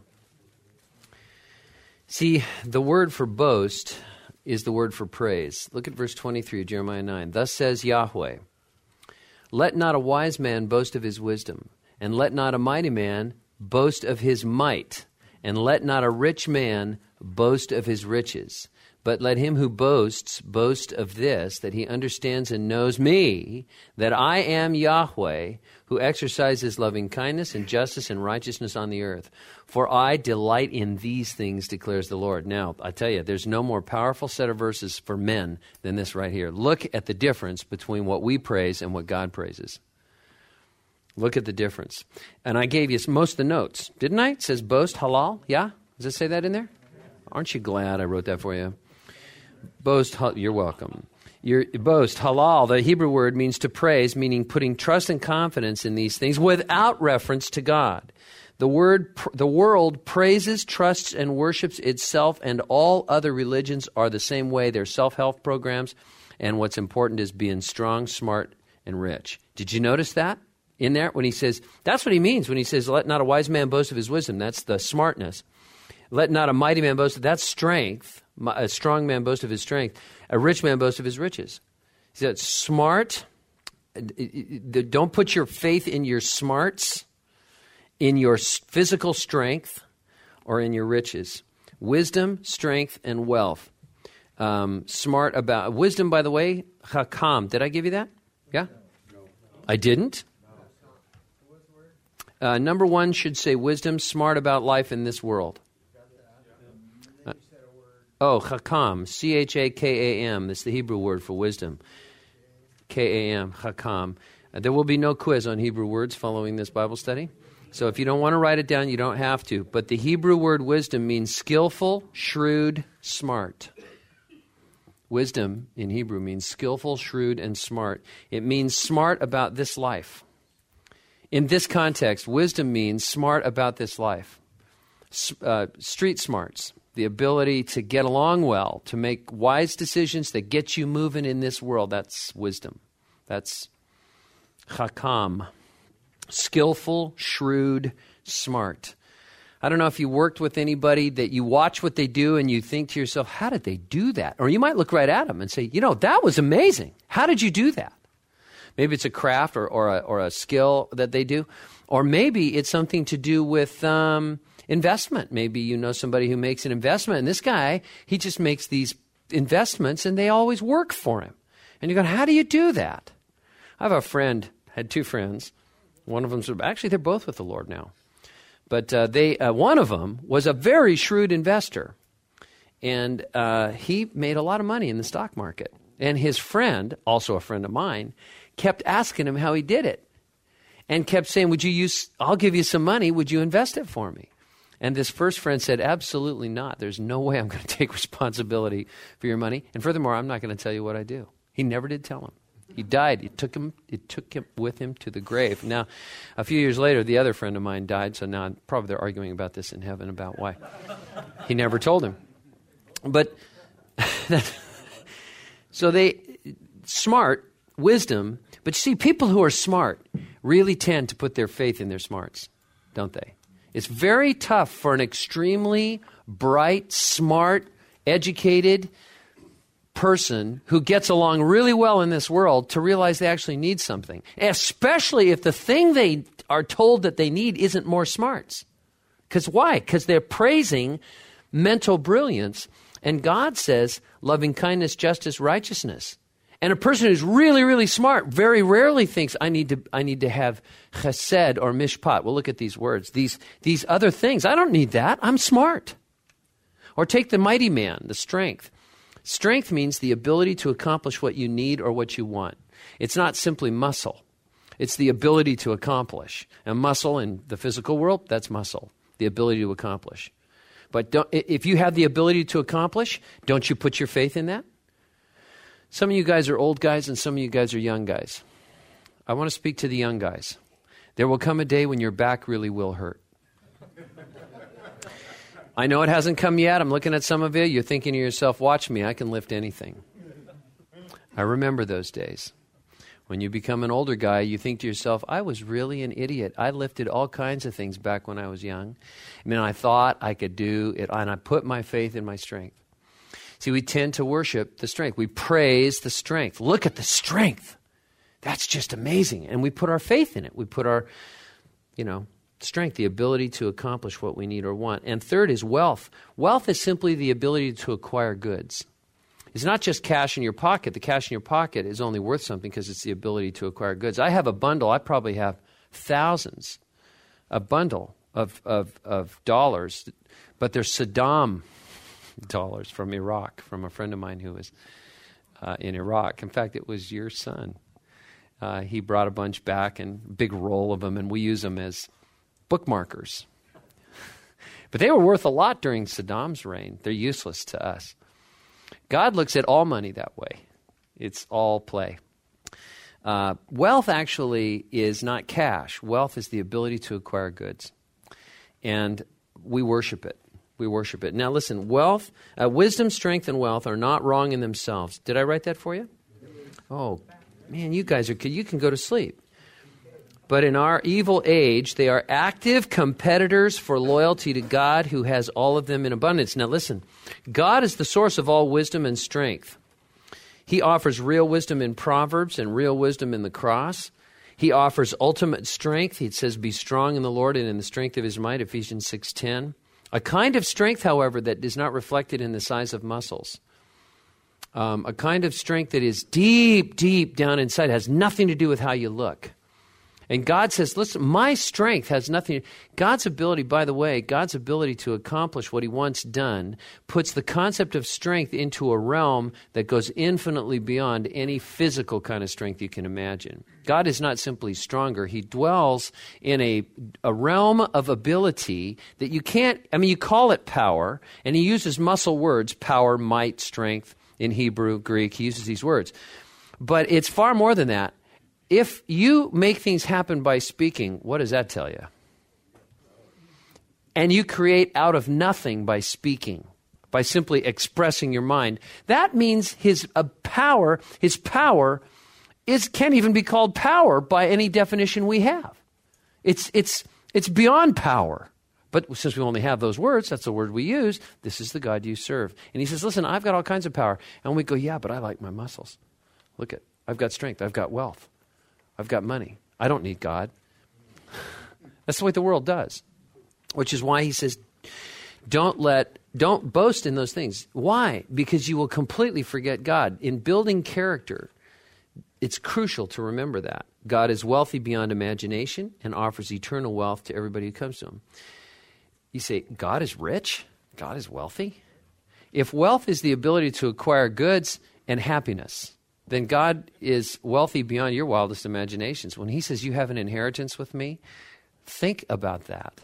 See, the word for boast is the word for praise. Look at verse 23 of Jeremiah 9. Thus says Yahweh, let not a wise man boast of his wisdom, and let not a mighty man boast of his might, and let not a rich man boast of his riches. But let him who boasts boast of this, that he understands and knows me, that I am Yahweh, who exercises loving kindness and justice and righteousness on the earth. For I delight in these things, declares the Lord. Now, I tell you, there's no more powerful set of verses for men than this right here. Look at the difference between what we praise and what God praises. Look at the difference. And I gave you most of the notes, didn't I? It says boast, halal. Yeah? Does it say that in there? Aren't you glad I wrote that for you? Boast, you're welcome. Boast, halal, the Hebrew word means to praise, meaning putting trust and confidence in these things without reference to God. The world praises, trusts, and worships itself, and all other religions are the same way. They're self-help programs, and what's important is being strong, smart, and rich. Did you notice that in there? When he says, that's what he means when he says, let not a wise man boast of his wisdom. That's the smartness. Let not a mighty man boast. That's strength. A strong man boast of his strength. A rich man boast of his riches. He said, smart. Don't put your faith in your smarts, in your physical strength, or in your riches. Wisdom, strength, and wealth. Smart about wisdom, by the way, chakam. Did I give you that? Yeah? No. I didn't? Number one should say wisdom, smart about life in this world. Chakam, C-H-A-K-A-M. That's the Hebrew word for wisdom. K-A-M, chakam. There will be no quiz on Hebrew words following this Bible study. So if you don't want to write it down, you don't have to. But the Hebrew word wisdom means skillful, shrewd, smart. Wisdom in Hebrew means skillful, shrewd, and smart. It means smart about this life. In this context, wisdom means smart about this life. Street smarts, the ability to get along well, to make wise decisions that get you moving in this world. That's wisdom. That's chakam. Skillful, shrewd, smart. I don't know if you worked with anybody that you watch what they do and you think to yourself, how did they do that? Or you might look right at them and say, that was amazing. How did you do that? Maybe it's a craft or a skill that they do. Or maybe it's something to do with investment. Maybe you know somebody who makes an investment, and this guy, he just makes these investments and they always work for him. And you go, how do you do that? I have a friend, had two friends. One of them's actually they're both with the Lord now. But one of them was a very shrewd investor. And he made a lot of money in the stock market. And his friend, also a friend of mine, kept asking him how he did it. And kept saying, I'll give you some money. Would you invest it for me? And this first friend said, absolutely not. There's no way I'm going to take responsibility for your money. And furthermore, I'm not going to tell you what I do. He never did tell him. He died. It took him with him to the grave. Now, a few years later, the other friend of mine died. So now probably they're arguing about this in heaven about why. He never told him. But so smart, wisdom. But you see, people who are smart really tend to put their faith in their smarts, don't they? It's very tough for an extremely bright, smart, educated person who gets along really well in this world to realize they actually need something, especially if the thing they are told that they need isn't more smarts. Because why? Because they're praising mental brilliance, and God says loving kindness, justice, righteousness. And a person who's really, really smart very rarely thinks, I need to have chesed or mishpat. We'll look at these words. These other things. I don't need that. I'm smart. Or take the mighty man, the strength. Strength means the ability to accomplish what you need or what you want. It's not simply muscle. It's the ability to accomplish. And muscle in the physical world, that's muscle, the ability to accomplish. But if you have the ability to accomplish, don't you put your faith in that? Some of you guys are old guys and some of you guys are young guys. I want to speak to the young guys. There will come a day when your back really will hurt. I know it hasn't come yet. I'm looking at some of you. You're thinking to yourself, watch me, I can lift anything. I remember those days. When you become an older guy, you think to yourself, I was really an idiot. I lifted all kinds of things back when I was young. I thought I could do it, and I put my faith in my strength. See, we tend to worship the strength. We praise the strength. Look at the strength. That's just amazing. And we put our faith in it. We put our, strength, the ability to accomplish what we need or want. And third is wealth. Wealth is simply the ability to acquire goods. It's not just cash in your pocket. The cash in your pocket is only worth something because it's the ability to acquire goods. I have a bundle. I probably have thousands. A bundle of dollars, but they're Saddam dollars from Iraq, from a friend of mine who was in Iraq. In fact, it was your son. He brought a bunch back and big roll of them, and we use them as bookmarkers. But they were worth a lot during Saddam's reign. They're useless to us. God looks at all money that way. It's all play. Wealth actually is not cash. Wealth is the ability to acquire goods. And we worship it. We worship it. Now listen, wealth, wisdom, strength, and wealth are not wrong in themselves. Did I write that for you? Oh, man, you guys you can go to sleep. But in our evil age, they are active competitors for loyalty to God, who has all of them in abundance. Now listen, God is the source of all wisdom and strength. He offers real wisdom in Proverbs and real wisdom in the cross. He offers ultimate strength. He says, be strong in the Lord and in the strength of his might, Ephesians 6:10. A kind of strength, however, that is not reflected in the size of muscles. A kind of strength that is deep, deep down inside, has nothing to do with how you look. And God says, listen, my strength has nothing. God's ability, by the way, God's ability to accomplish what he wants done puts the concept of strength into a realm that goes infinitely beyond any physical kind of strength you can imagine. God is not simply stronger. He dwells in a realm of ability that you can't, you call it power, and he uses muscle words, power, might, strength, in Hebrew, Greek. He uses these words. But it's far more than that. If you make things happen by speaking, what does that tell you? And you create out of nothing by speaking, by simply expressing your mind. That means his power can't even be called power by any definition we have. It's beyond power. But since we only have those words, that's the word we use, this is the God you serve. And he says, listen, I've got all kinds of power. And we go, yeah, but I like my muscles. Look at, I've got strength, I've got wealth. I've got money. I don't need God. That's the way the world does. Which is why he says, don't boast in those things. Why? Because you will completely forget God. In building character, it's crucial to remember that. God is wealthy beyond imagination and offers eternal wealth to everybody who comes to him. You say, God is rich? God is wealthy? If wealth is the ability to acquire goods and happiness, then God is wealthy beyond your wildest imaginations. When he says, you have an inheritance with me, think about that.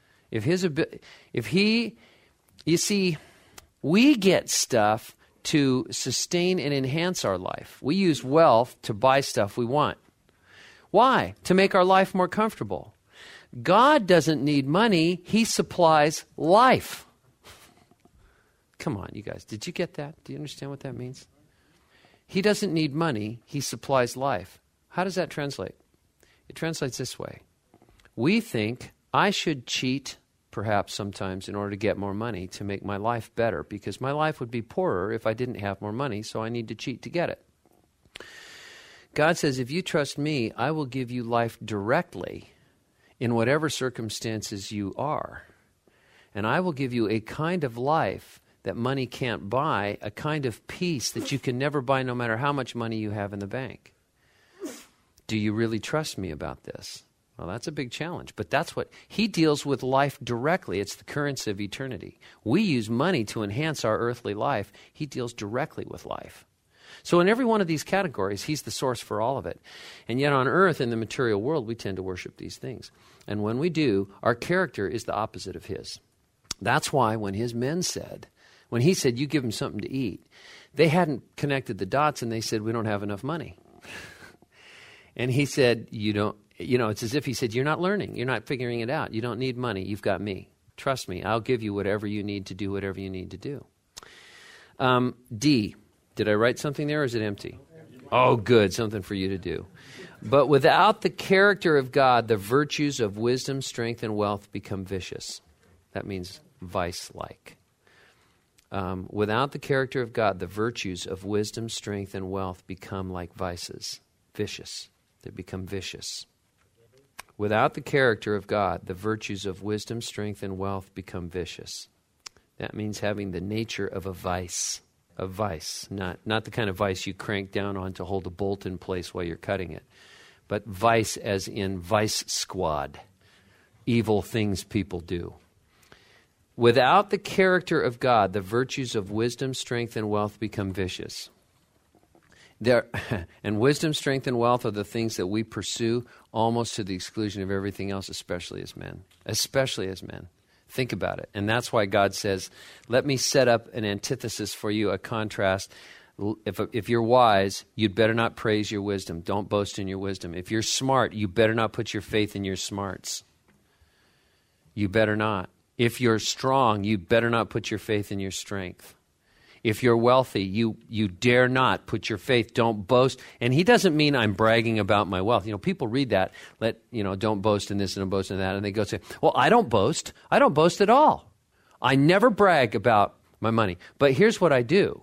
You see, we get stuff to sustain and enhance our life. We use wealth to buy stuff we want. Why? To make our life more comfortable. God doesn't need money. He supplies life. Come on, you guys. Did you get that? Do you understand what that means? He doesn't need money. He supplies life. How does that translate? It translates this way. We think I should cheat, perhaps sometimes, in order to get more money to make my life better, because my life would be poorer if I didn't have more money, so I need to cheat to get it. God says, if you trust me, I will give you life directly in whatever circumstances you are. And I will give you a kind of life that money can't buy, a kind of peace that you can never buy no matter how much money you have in the bank. Do you really trust me about this? Well, that's a big challenge, but that's what he deals with life directly. It's the currency of eternity. We use money to enhance our earthly life. He deals directly with life. So in every one of these categories, he's the source for all of it. And yet on earth, in the material world, we tend to worship these things. And when we do, our character is the opposite of his. That's why when his men said, when he said, you give them something to eat, they hadn't connected the dots and they said, we don't have enough money. And he said, it's as if he said, you're not learning. You're not figuring it out. You don't need money. You've got me. Trust me. I'll give you whatever you need to do, whatever you need to do. D. Did I write something there or is it empty? Oh, good. Something for you to do. But without the character of God, the virtues of wisdom, strength, and wealth become vicious. That means vice-like. Without the character of God, the virtues of wisdom, strength, and wealth become like vices, vicious. They become vicious. Without the character of God, the virtues of wisdom, strength, and wealth become vicious. That means having the nature of a vice, not the kind of vice you crank down on to hold a bolt in place while you're cutting it, but vice as in vice squad, evil things people do. Without the character of God, the virtues of wisdom, strength, and wealth become vicious. And wisdom, strength, and wealth are the things that we pursue almost to the exclusion of everything else, especially as men. Especially as men. Think about it. And that's why God says, let me set up an antithesis for you, a contrast. If you're wise, you'd better not praise your wisdom. Don't boast in your wisdom. If you're smart, you better not put your faith in your smarts. You better not. If you're strong, you better not put your faith in your strength. If you're wealthy, you dare not put your faith. Don't boast. And he doesn't mean I'm bragging about my wealth. People read that. Don't boast in this and don't boast in that. And they go say, well, I don't boast. I don't boast at all. I never brag about my money. But here's what I do.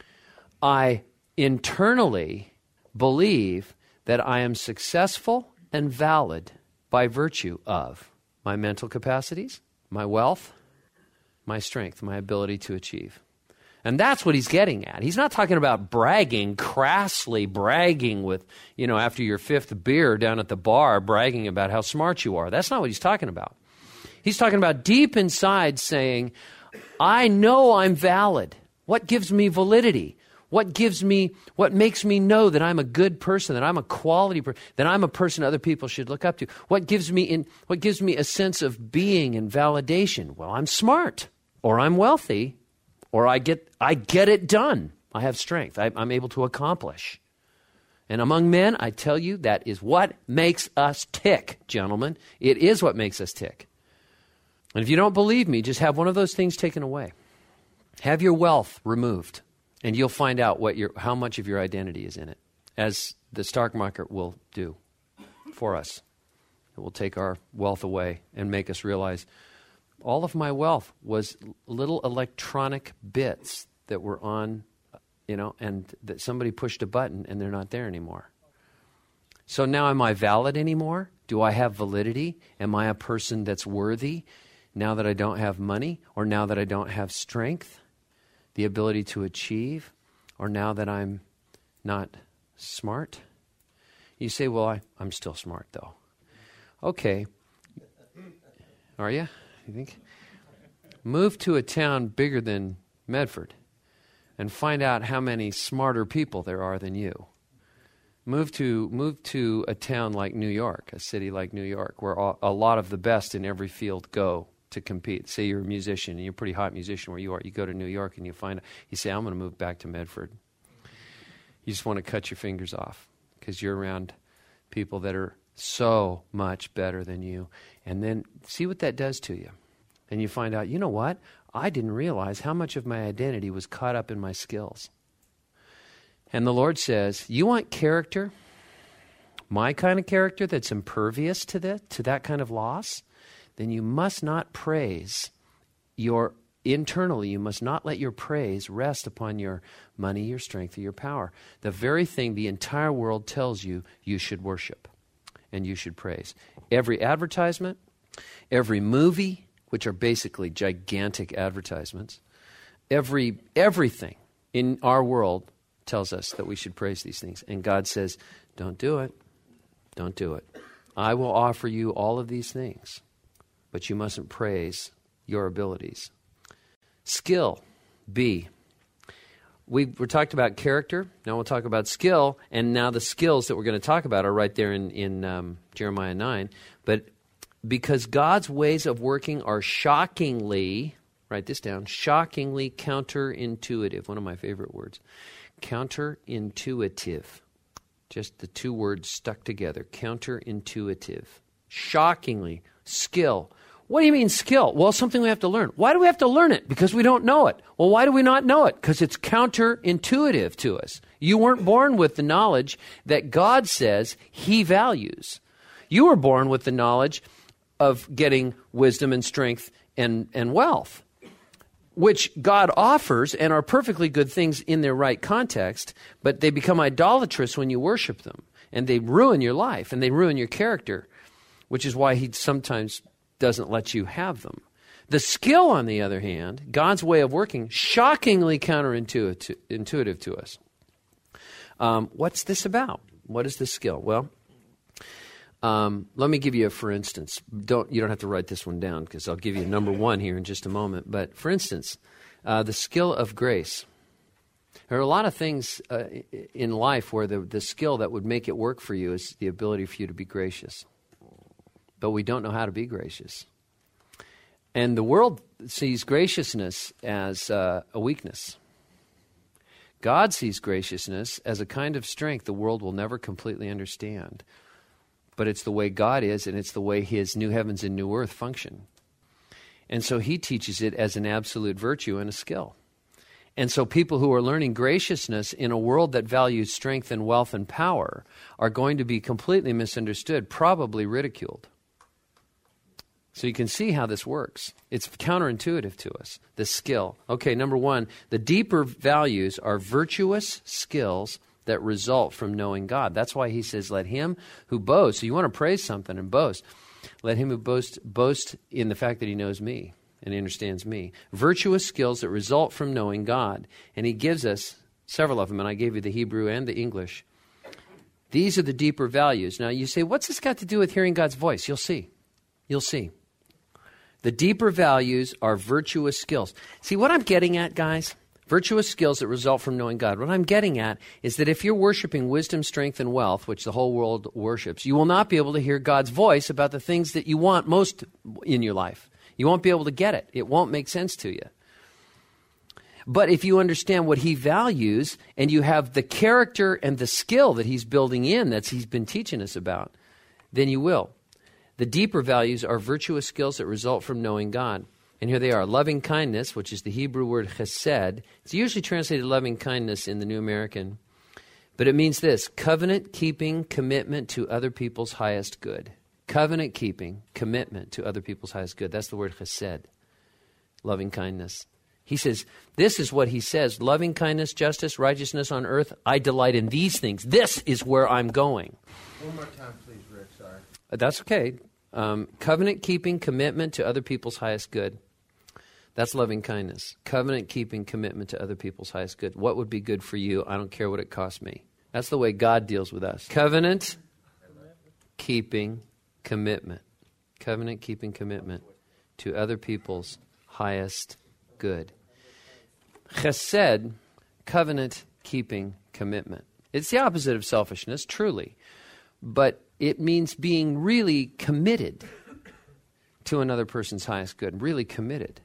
I internally believe that I am successful and valid by virtue of my mental capacities, my wealth, my strength, my ability to achieve. And that's what he's getting at. He's not talking about bragging, crassly bragging with, after your fifth beer down at the bar, bragging about how smart you are. That's not what he's talking about. He's talking about deep inside saying, I know I'm valid. What gives me validity? What makes me know that I'm a good person, that I'm a quality person, that I'm a person other people should look up to? What gives me a sense of being and validation? Well, I'm smart, or I'm wealthy, or I get it done. I have strength. I'm able to accomplish. And among men, I tell you, that is what makes us tick, gentlemen. It is what makes us tick. And if you don't believe me, just have one of those things taken away. Have your wealth removed. And you'll find out how much of your identity is in it, as the stock market will do for us. It will take our wealth away and make us realize all of my wealth was little electronic bits that were on, and that somebody pushed a button and they're not there anymore. So now am I valid anymore? Do I have validity? Am I a person that's worthy now that I don't have money, or now that I don't have strength? The ability to achieve, or now that I'm not smart? You say, well, I'm still smart, though. Okay. Are you? You think? Move to a town bigger than Medford and find out how many smarter people there are than you. Move to a town like New York, a city like New York, where a lot of the best in every field go to compete. Say you're a musician, and you're a pretty hot musician where you are. You go to New York and you say, I'm going to move back to Medford. You just want to cut your fingers off because you're around people that are so much better than you. And then see what that does to you. And you find out, you know what? I didn't realize how much of my identity was caught up in my skills. And the Lord says, you want character? My kind of character that's impervious to that kind of loss? Then you must not praise internally, you must not let your praise rest upon your money, your strength, or your power. The very thing the entire world tells you should worship and you should praise. Every advertisement, every movie, which are basically gigantic advertisements, everything in our world tells us that we should praise these things. And God says, don't do it. Don't do it. I will offer you all of these things, but you mustn't praise your abilities. Skill, B. We talked about character. Now we'll talk about skill. And now the skills that we're going to talk about are right there in Jeremiah 9. But because God's ways of working are shockingly, write this down, shockingly counterintuitive. One of my favorite words. Counterintuitive. Just the two words stuck together. Counterintuitive. Shockingly. Skill. What do you mean skill? Well, something we have to learn. Why do we have to learn it? Because we don't know it. Well, why do we not know it? Because it's counterintuitive to us. You weren't born with the knowledge that God says He values. You were born with the knowledge of getting wisdom and strength and wealth, which God offers and are perfectly good things in their right context, but they become idolatrous when you worship them, and they ruin your life and they ruin your character, which is why He sometimes doesn't let you have them. The skill, on the other hand, God's way of working, shockingly counterintuitive to us. What's this about? What is this skill? Well, let me give you a for instance. You don't have to write this one down because I'll give you number one here in just a moment. But for instance, the skill of grace. There are a lot of things in life where the skill that would make it work for you is the ability for you to be gracious. But we don't know how to be gracious. And the world sees graciousness as a weakness. God sees graciousness as a kind of strength the world will never completely understand. But it's the way God is, and it's the way his new heavens and new earth function. And so he teaches it as an absolute virtue and a skill. And so people who are learning graciousness in a world that values strength and wealth and power are going to be completely misunderstood, probably ridiculed. So you can see how this works. It's counterintuitive to us, this skill. Okay, number one, the deeper values are virtuous skills that result from knowing God. That's why he says, let him who boasts, so you want to praise something and boast, let him who boast in the fact that he knows me and he understands me. Virtuous skills that result from knowing God. And he gives us several of them, and I gave you the Hebrew and the English. These are the deeper values. Now you say, what's this got to do with hearing God's voice? You'll see. You'll see. The deeper values are virtuous skills. See, what I'm getting at, guys, virtuous skills that result from knowing God. What I'm getting at is that if you're worshiping wisdom, strength, and wealth, which the whole world worships, you will not be able to hear God's voice about the things that you want most in your life. You won't be able to get it. It won't make sense to you. But if you understand what he values and you have the character and the skill that he's building in, that he's been teaching us about, then you will. The deeper values are virtuous skills that result from knowing God. And here they are. Loving kindness, which is the Hebrew word chesed. It's usually translated loving kindness in the New American. But it means this: covenant-keeping commitment to other people's highest good. Covenant-keeping commitment to other people's highest good. That's the word chesed. Loving kindness. He says, this is what he says: loving kindness, justice, righteousness on earth. I delight in these things. This is where I'm going. One more time, please, Rick. Sorry. That's okay. Covenant-keeping commitment to other people's highest good. That's loving kindness. Covenant-keeping commitment to other people's highest good. What would be good for you? I don't care what it costs me. That's the way God deals with us. Covenant-keeping commitment. Covenant-keeping commitment to other people's highest good. Chesed, covenant-keeping commitment. It's the opposite of selfishness, truly. But it means being really committed to another person's highest good, really committed.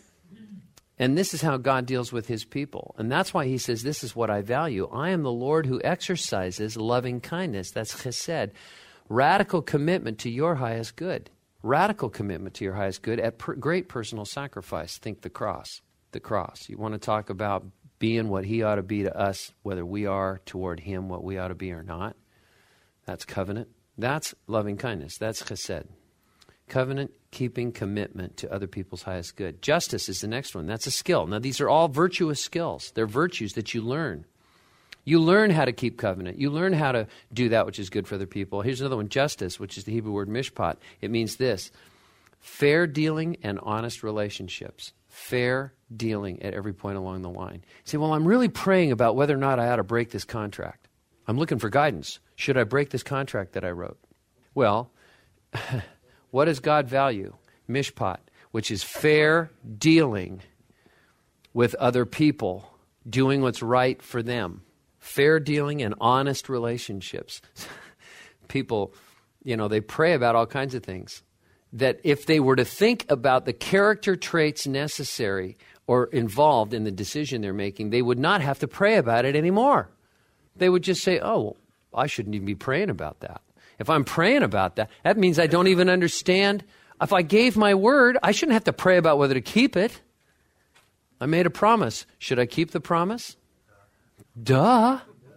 And this is how God deals with his people. And that's why he says, this is what I value. I am the Lord who exercises loving kindness. That's chesed. Radical commitment to your highest good. Radical commitment to your highest good at great personal sacrifice. Think the cross. The cross. You want to talk about being what he ought to be to us, whether we are toward him what we ought to be or not. That's covenant. That's loving kindness. That's chesed. Covenant-keeping commitment to other people's highest good. Justice is the next one. That's a skill. Now, these are all virtuous skills. They're virtues that you learn. You learn how to keep covenant. You learn how to do that which is good for other people. Here's another one, justice, which is the Hebrew word mishpat. It means this: fair dealing and honest relationships. Fair dealing at every point along the line. You say, well, I'm really praying about whether or not I ought to break this contract. I'm looking for guidance. Should I break this contract that I wrote? Well, what does God value? Mishpat, which is fair dealing with other people, doing what's right for them. Fair dealing and honest relationships. People, they pray about all kinds of things. That if they were to think about the character traits necessary or involved in the decision they're making, they would not have to pray about it anymore. They would just say, oh, well, I shouldn't even be praying about that. If I'm praying about that, that means I don't even understand. If I gave my word, I shouldn't have to pray about whether to keep it. I made a promise. Should I keep the promise? Duh.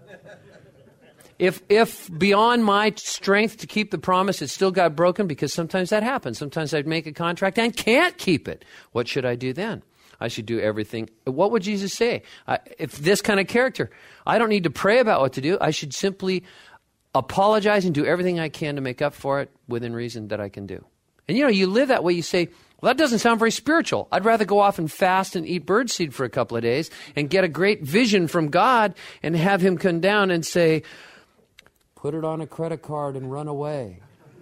If beyond my strength to keep the promise, it still got broken, because sometimes that happens. Sometimes I'd make a contract and can't keep it. What should I do then? I should do everything. What would Jesus say? If this kind of character, I don't need to pray about what to do. I should simply apologize and do everything I can to make up for it within reason that I can do. And you live that way. You say, well, that doesn't sound very spiritual. I'd rather go off and fast and eat birdseed for a couple of days and get a great vision from God and have him come down and say, put it on a credit card and run away.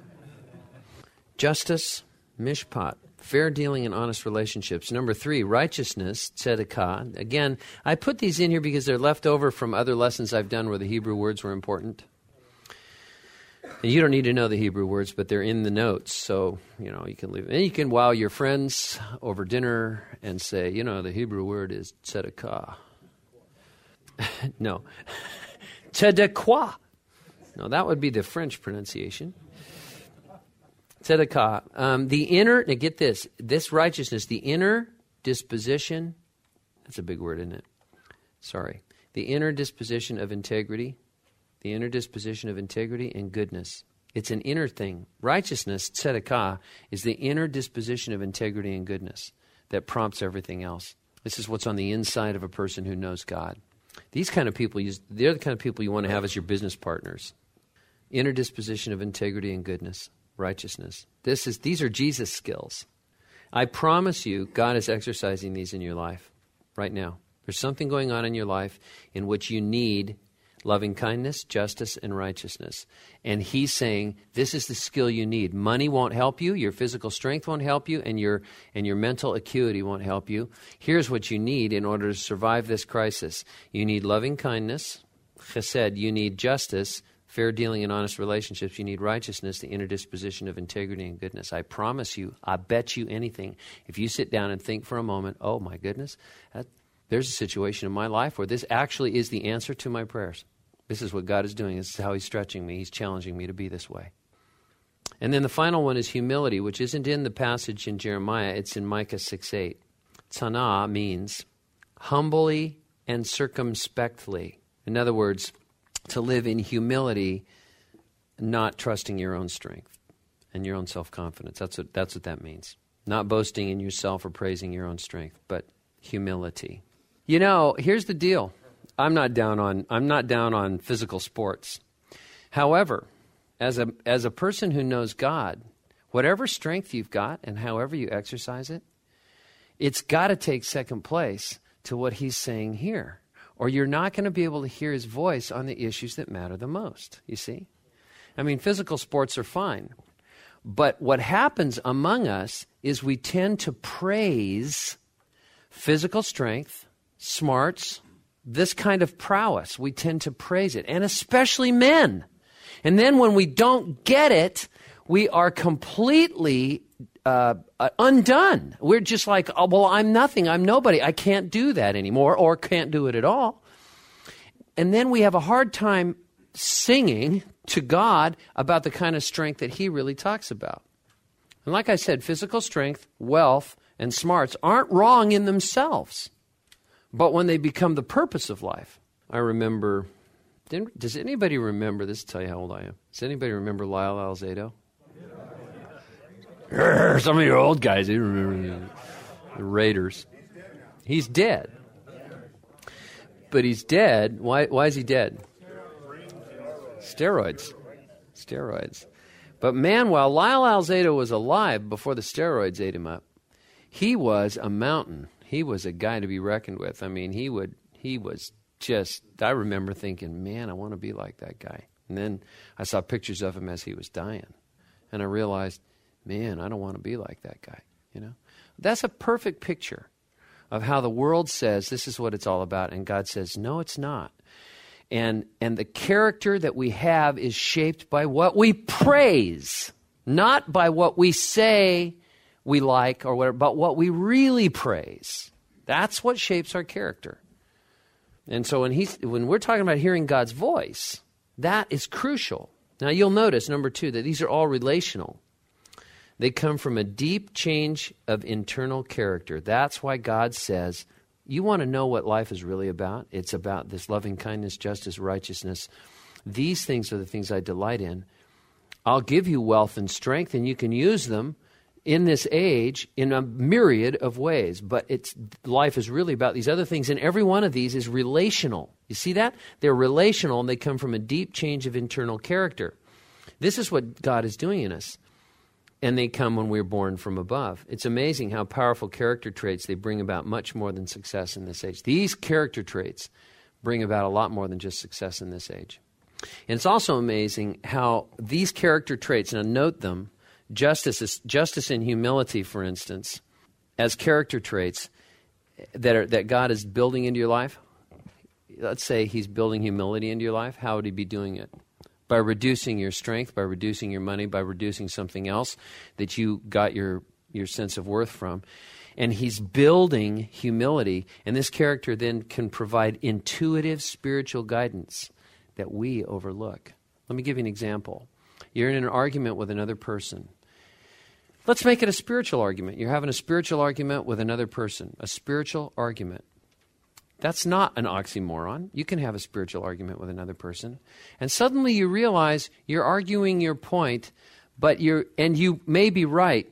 Justice, mishpat. Fair dealing and honest relationships. Number 3, righteousness, tzedakah. Again, I put these in here because they're left over from other lessons I've done where the Hebrew words were important. And you don't need to know the Hebrew words, but they're in the notes, so, you can leave. And you can wow your friends over dinner and say, the Hebrew word is tzedakah. No. Tzedakah. No, that would be the French pronunciation. Tzedakah. The inner, now get this righteousness, the inner disposition, that's a big word, isn't it? Sorry. The inner disposition of integrity. The inner disposition of integrity and goodness. It's an inner thing. Righteousness, tzedakah, is the inner disposition of integrity and goodness that prompts everything else. This is what's on the inside of a person who knows God. These kind of people, they're the kind of people you want to have as your business partners. Inner disposition of integrity and goodness, righteousness. These are Jesus skills. I promise you, God is exercising these in your life right now. There's something going on in your life in which you need loving kindness, justice, and righteousness. And he's saying, this is the skill you need. Money won't help you, your physical strength won't help you, and your mental acuity won't help you. Here's what you need in order to survive this crisis. You need loving kindness, chesed, you need justice, fair dealing and honest relationships, you need righteousness, the inner disposition of integrity and goodness. I promise you, I bet you anything, if you sit down and think for a moment, oh my goodness, there's a situation in my life where this actually is the answer to my prayers. This is what God is doing. This is how he's stretching me. He's challenging me to be this way. And then the final one is humility, which isn't in the passage in Jeremiah. It's in Micah 6:8. Tzana means humbly and circumspectly. In other words, to live in humility, not trusting your own strength and your own self-confidence. That's what that means. Not boasting in yourself or praising your own strength, but humility. Here's the deal. I'm not down on physical sports. However, as a person who knows God, whatever strength you've got and however you exercise it, it's got to take second place to what he's saying here, or you're not going to be able to hear his voice on the issues that matter the most, you see? I mean, physical sports are fine, but what happens among us is we tend to praise physical strength, smarts, this kind of prowess. We tend to praise it, and especially men. And then when we don't get it, we are completely undone. We're just like, oh, well, I'm nothing. I'm nobody. I can't do that anymore, or can't do it at all. And then we have a hard time singing to God about the kind of strength that he really talks about. And like I said, physical strength, wealth, and smarts aren't wrong in themselves. But when they become the purpose of life, I remember, does anybody remember, this will tell you how old I am, does anybody remember Lyle Alzado? Some of your old guys, they remember the Raiders. He's dead. But he's dead. Why is he dead? Steroids. But man, while Lyle Alzado was alive before the steroids ate him up, he was a mountain. He was a guy to be reckoned with. I mean, he was just, I remember thinking, man, I want to be like that guy. And then I saw pictures of him as he was dying. And I realized, man, I don't want to be like that guy, That's a perfect picture of how the world says this is what it's all about. And God says, no, it's not. And the character that we have is shaped by what we praise, not by what we say we like or whatever, but what we really praise. That's what shapes our character. And so when we're talking about hearing God's voice, that is crucial. Now you'll notice, number 2, that these are all relational. They come from a deep change of internal character. That's why God says, you want to know what life is really about? It's about this loving kindness, justice, righteousness. These things are the things I delight in. I'll give you wealth and strength, and you can use them in this age in a myriad of ways. But life is really about these other things, and every one of these is relational. You see that? They're relational, and they come from a deep change of internal character. This is what God is doing in us. And they come when we're born from above. It's amazing how powerful character traits, they bring about much more than success in this age. These character traits bring about a lot more than just success in this age. And it's also amazing how these character traits, now note them, justice and humility, for instance, as character traits that God is building into your life. Let's say he's building humility into your life. How would he be doing it? by reducing your strength, by reducing your money, by reducing something else that you got your sense of worth from. And he's building humility, and this character then can provide intuitive spiritual guidance that we overlook. Let me give you an example. You're in an argument with another person. Let's make it a spiritual argument. You're having a spiritual argument with another person, a spiritual argument. That's not an oxymoron. You can have a spiritual argument with another person. And suddenly you realize you're arguing your point, and you may be right.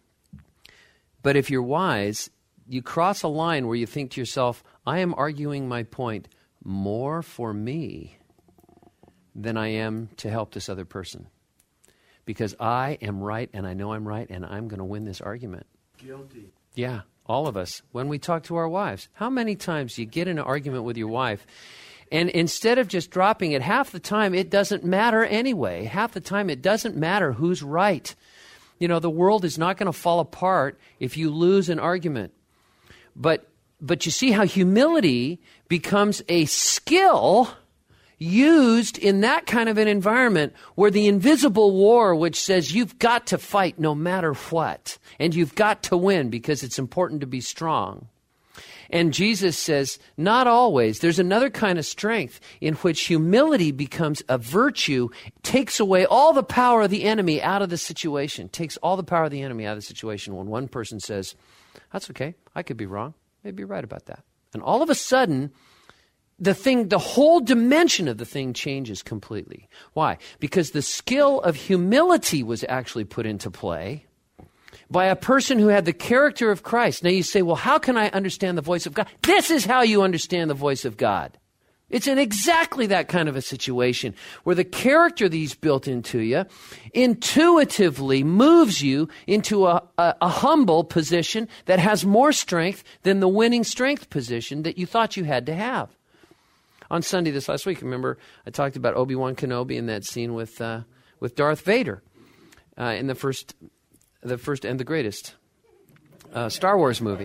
But if you're wise, you cross a line where you think to yourself, I am arguing my point more for me than I am to help this other person. Because I am right, and I know I'm right, and I'm going to win this argument. Guilty. Yeah, all of us. When we talk to our wives, how many times you get in an argument with your wife, and instead of just dropping it, half the time it doesn't matter anyway. Half the time it doesn't matter who's right. You know, the world is not going to fall apart if you lose an argument. But you see how humility becomes a skill used in that kind of an environment where the invisible war, which says you've got to fight no matter what, and you've got to win because it's important to be strong. And Jesus says, not always. There's another kind of strength in which humility becomes a virtue, takes away all the power of the enemy out of the situation, takes all the power of the enemy out of the situation when one person says, that's okay, I could be wrong, maybe you're right about that. And all of a sudden, the whole dimension of the thing changes completely. Why? Because the skill of humility was actually put into play by a person who had the character of Christ. Now you say, well, how can I understand the voice of God? This is how you understand the voice of God. It's in exactly that kind of a situation where the character that he's built into you intuitively moves you into a humble position that has more strength than the winning strength position that you thought you had to have. On Sunday this last week, remember, I talked about Obi-Wan Kenobi in that scene with Darth Vader in the first and the greatest Star Wars movie.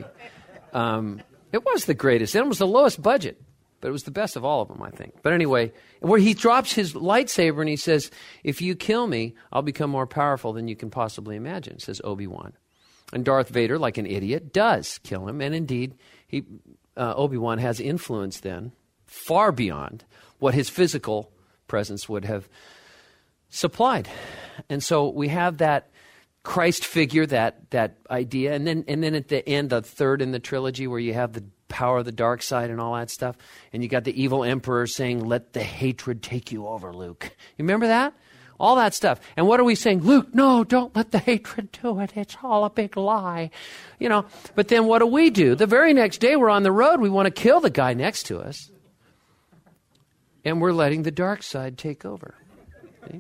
It was the greatest. It was the lowest budget, but it was the best of all of them, I think. But anyway, where he drops his lightsaber and he says, if you kill me, I'll become more powerful than you can possibly imagine, says Obi-Wan. And Darth Vader, like an idiot, does kill him. And indeed, Obi-Wan has influence then, far beyond what his physical presence would have supplied. And so we have that Christ figure, that idea, and then at the end, the third in the trilogy, where you have the power of the dark side and all that stuff, and you got the evil emperor saying, let the hatred take you over, Luke. You remember that? All that stuff. And what are we saying? Luke, no, don't let the hatred do it. It's all a big lie. You know, but then what do? The very next day we're on the road, we want to kill the guy next to us. And we're letting the dark side take over. See?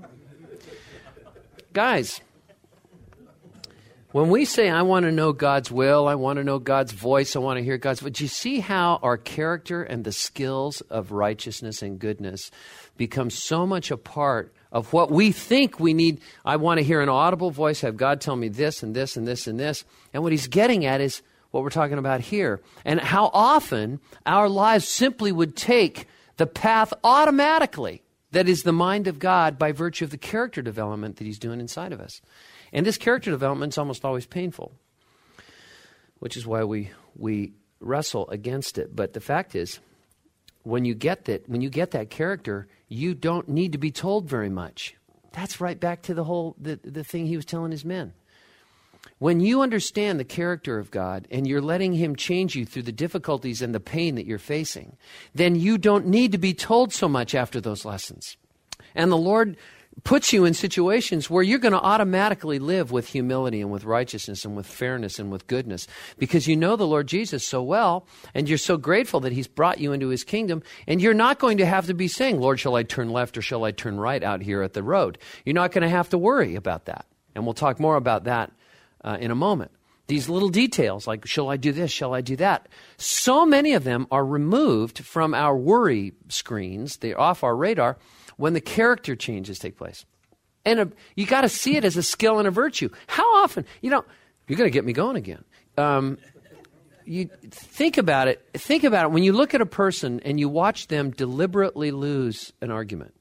Guys, when we say, I want to know God's will, I want to know God's voice, I want to hear God's voice, do you see how our character and the skills of righteousness and goodness become so much a part of what we think we need? I want to hear an audible voice, have God tell me this and this and this and this. And what he's getting at is what we're talking about here. And how often our lives simply would take the path automatically that is the mind of God by virtue of the character development that he's doing inside of us. And this character development is almost always painful, which is why we wrestle against it. But the fact is, when you get that character, you don't need to be told very much. That's right back to the thing he was telling his men. When you understand the character of God and you're letting him change you through the difficulties and the pain that you're facing, then you don't need to be told so much after those lessons. And the Lord puts you in situations where you're going to automatically live with humility and with righteousness and with fairness and with goodness because you know the Lord Jesus so well and you're so grateful that he's brought you into his kingdom, and you're not going to have to be saying, Lord, shall I turn left or shall I turn right out here at the road? You're not going to have to worry about that. And we'll talk more about that in a moment. These little details like, shall I do this, shall I do that? So many of them are removed from our worry screens. They're off our radar when the character changes take place. And you got to see it as a skill and a virtue. How often, you're going to get me going again. You think about it. Think about it. When you look at a person and you watch them deliberately lose an argument,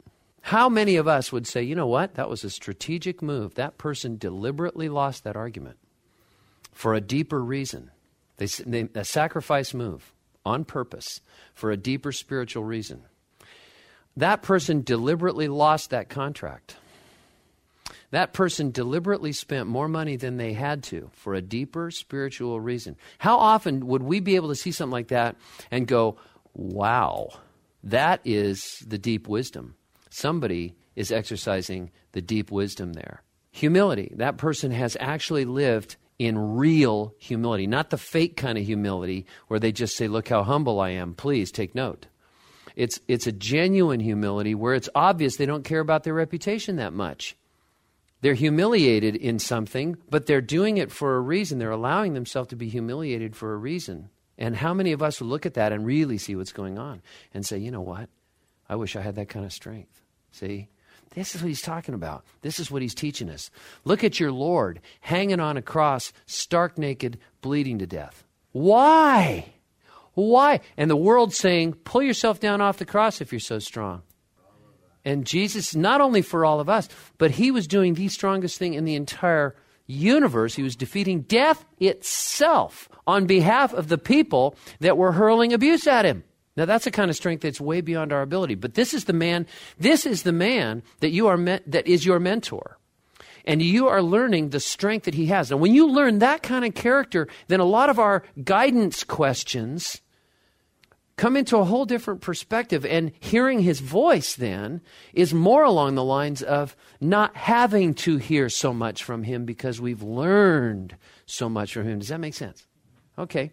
How many of us would say, you know what? That was a strategic move. That person deliberately lost that argument for a deeper reason. A sacrifice move on purpose for a deeper spiritual reason. That person deliberately lost that contract. That person deliberately spent more money than they had to for a deeper spiritual reason. How often would we be able to see something like that and go, wow, that is the deep wisdom. Somebody is exercising the deep wisdom there. Humility. That person has actually lived in real humility, not the fake kind of humility where they just say, look how humble I am. Please take note. It's a genuine humility where it's obvious they don't care about their reputation that much. They're humiliated in something, but they're doing it for a reason. They're allowing themselves to be humiliated for a reason. And how many of us will look at that and really see what's going on and say, you know what? I wish I had that kind of strength. See? This is what he's talking about. This is what he's teaching us. Look at your Lord hanging on a cross, stark naked, bleeding to death. Why? Why? And the world's saying, pull yourself down off the cross if you're so strong. And Jesus, not only for all of us, but he was doing the strongest thing in the entire universe. He was defeating death itself on behalf of the people that were hurling abuse at him. Now that's a kind of strength that's way beyond our ability. But this is the man that you are that is your mentor. And you are learning the strength that he has. And when you learn that kind of character, then a lot of our guidance questions come into a whole different perspective. And hearing his voice then is more along the lines of not having to hear so much from him because we've learned so much from him. Does that make sense? Okay.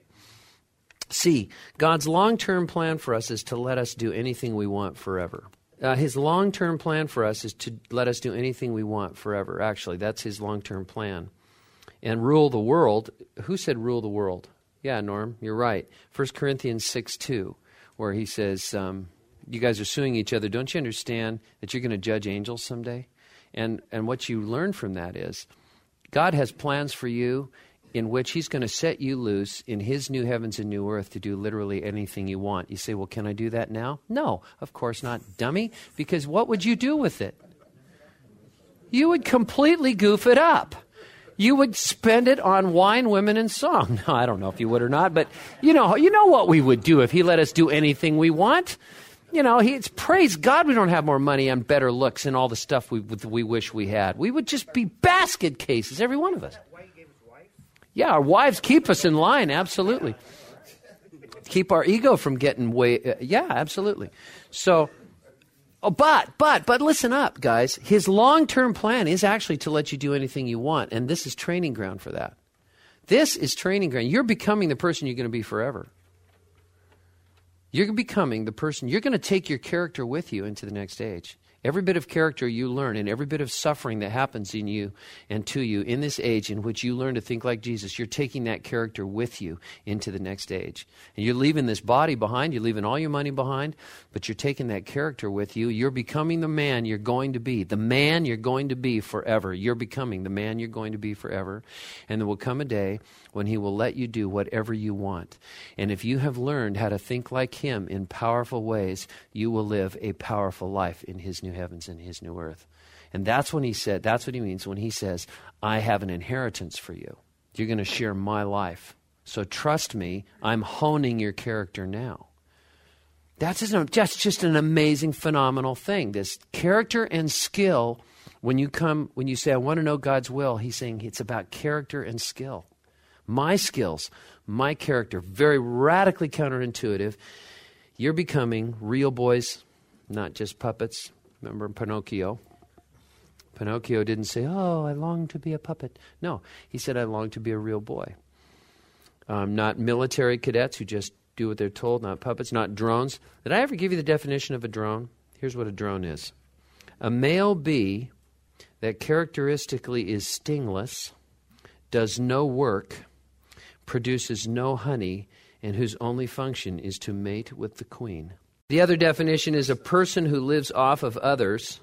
C, God's long-term plan for us is to let us do anything we want forever. His long-term plan for us is to let us do anything we want forever. Actually, that's his long-term plan. And rule the world. Who said rule the world? Yeah, Norm, you're right. 1 Corinthians 6:2, where he says, you guys are suing each other. Don't you understand that you're going to judge angels someday? And what you learn from that is God has plans for you in which he's going to set you loose in his new heavens and new earth to do literally anything you want. You say, well, can I do that now? No, of course not, dummy, because what would you do with it? You would completely goof it up. You would spend it on wine, women, and song. No, I don't know if you would or not, but you know what we would do if he let us do anything we want. It's praise God we don't have more money and better looks and all the stuff we wish we had. We would just be basket cases, every one of us. Yeah, our wives keep us in line, absolutely. Keep our ego from getting way, yeah, absolutely. So, but listen up, guys. His long-term plan is actually to let you do anything you want, and this is training ground for that. This is training ground. You're becoming the person you're going to be forever. You're becoming the person, you're going to take your character with you into the next age. Every bit of character you learn and every bit of suffering that happens in you and to you in this age in which you learn to think like Jesus, you're taking that character with you into the next age. And you're leaving this body behind, you're leaving all your money behind, but you're taking that character with you. You're becoming the man you're going to be, the man you're going to be forever. You're becoming the man you're going to be forever. And there will come a day when he will let you do whatever you want. And if you have learned how to think like him in powerful ways, you will live a powerful life in his new heavens and his new earth. And that's what he means when he says, I have an inheritance for you. You're going to share my life. So trust me, I'm honing your character now. That's just an amazing, phenomenal thing. This character and skill, when you say, I want to know God's will, he's saying it's about character and skill. My skills, my character, very radically counterintuitive. You're becoming real boys, not just puppets. Remember Pinocchio? Pinocchio didn't say, oh, I long to be a puppet. No, he said, I long to be a real boy. Not military cadets who just do what they're told, not puppets, not drones. Did I ever give you the definition of a drone? Here's what a drone is. A male bee that characteristically is stingless, does no work, produces no honey, and whose only function is to mate with the queen. The other definition is a person who lives off of others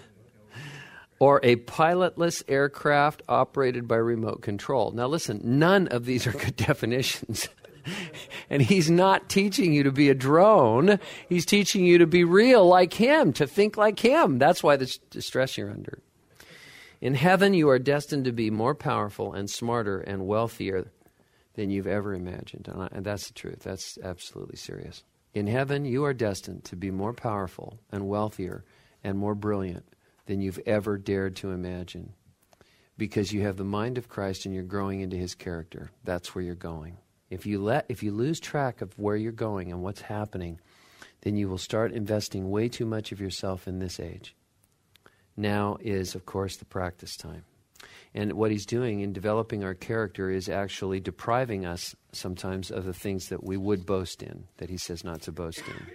or a pilotless aircraft operated by remote control. Now listen, none of these are good definitions. And he's not teaching you to be a drone. He's teaching you to be real like him, to think like him. That's why the stress you're under. In heaven, you are destined to be more powerful and smarter and wealthier than you've ever imagined. And that's the truth. That's absolutely serious. In heaven, you are destined to be more powerful and wealthier and more brilliant than you've ever dared to imagine. Because you have the mind of Christ and you're growing into his character. That's where you're going. If you lose track of where you're going and what's happening, then you will start investing way too much of yourself in this age. Now is, of course, the practice time. And what he's doing in developing our character is actually depriving us sometimes of the things that we would boast in, that he says not to boast in.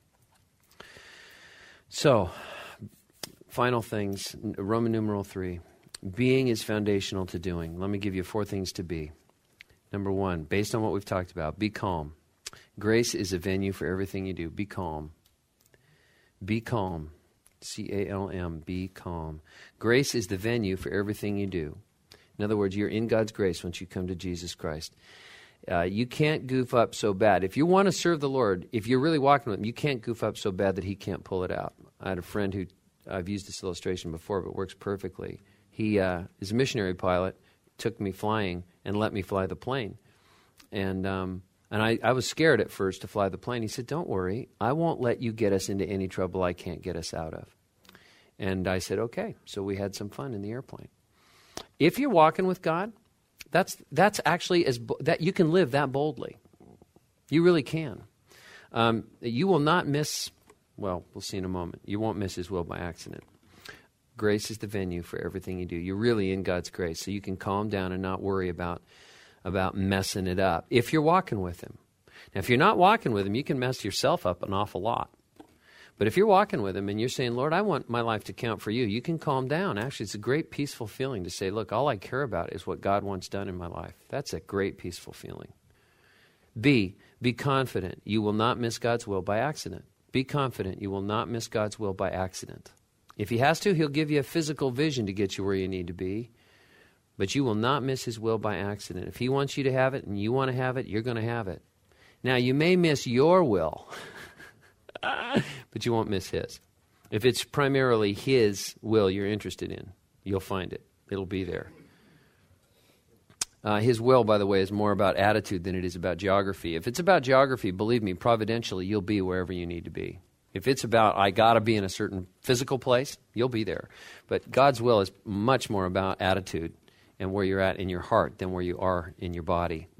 So, final things, Roman numeral 3. Being is foundational to doing. Let me give you 4 things to be. Number 1, based on what we've talked about, be calm. Grace is a venue for everything you do. Be calm. Be calm. C-A-L-M, be calm. Grace is the venue for everything you do. In other words, you're in God's grace once you come to Jesus Christ. You can't goof up so bad. If you want to serve the Lord, if you're really walking with him, you can't goof up so bad that he can't pull it out. I had a friend who, I've used this illustration before, but it works perfectly. He is a missionary pilot, took me flying and let me fly the plane. And I was scared at first to fly the plane. He said, don't worry, I won't let you get us into any trouble I can't get us out of. And I said, okay. So we had some fun in the airplane. If you're walking with God, that's actually that you can live that boldly. You really can. You will not miss, well, we'll see in a moment. You won't miss his will by accident. Grace is the venue for everything you do. You're really in God's grace, so you can calm down and not worry about messing it up if you're walking with him. Now, if you're not walking with him, you can mess yourself up an awful lot. But if you're walking with him and you're saying, Lord, I want my life to count for you, you can calm down. Actually, it's a great peaceful feeling to say, look, all I care about is what God wants done in my life. That's a great peaceful feeling. B, be confident. You will not miss God's will by accident. Be confident. You will not miss God's will by accident. If he has to, he'll give you a physical vision to get you where you need to be. But you will not miss his will by accident. If he wants you to have it and you want to have it, you're going to have it. Now, you may miss your will, but you won't miss his. If it's primarily his will you're interested in, you'll find it. It'll be there. His will, by the way, is more about attitude than it is about geography. If it's about geography, believe me, providentially, you'll be wherever you need to be. If it's about, I got to be in a certain physical place, you'll be there. But God's will is much more about attitude and where you're at in your heart than where you are in your body.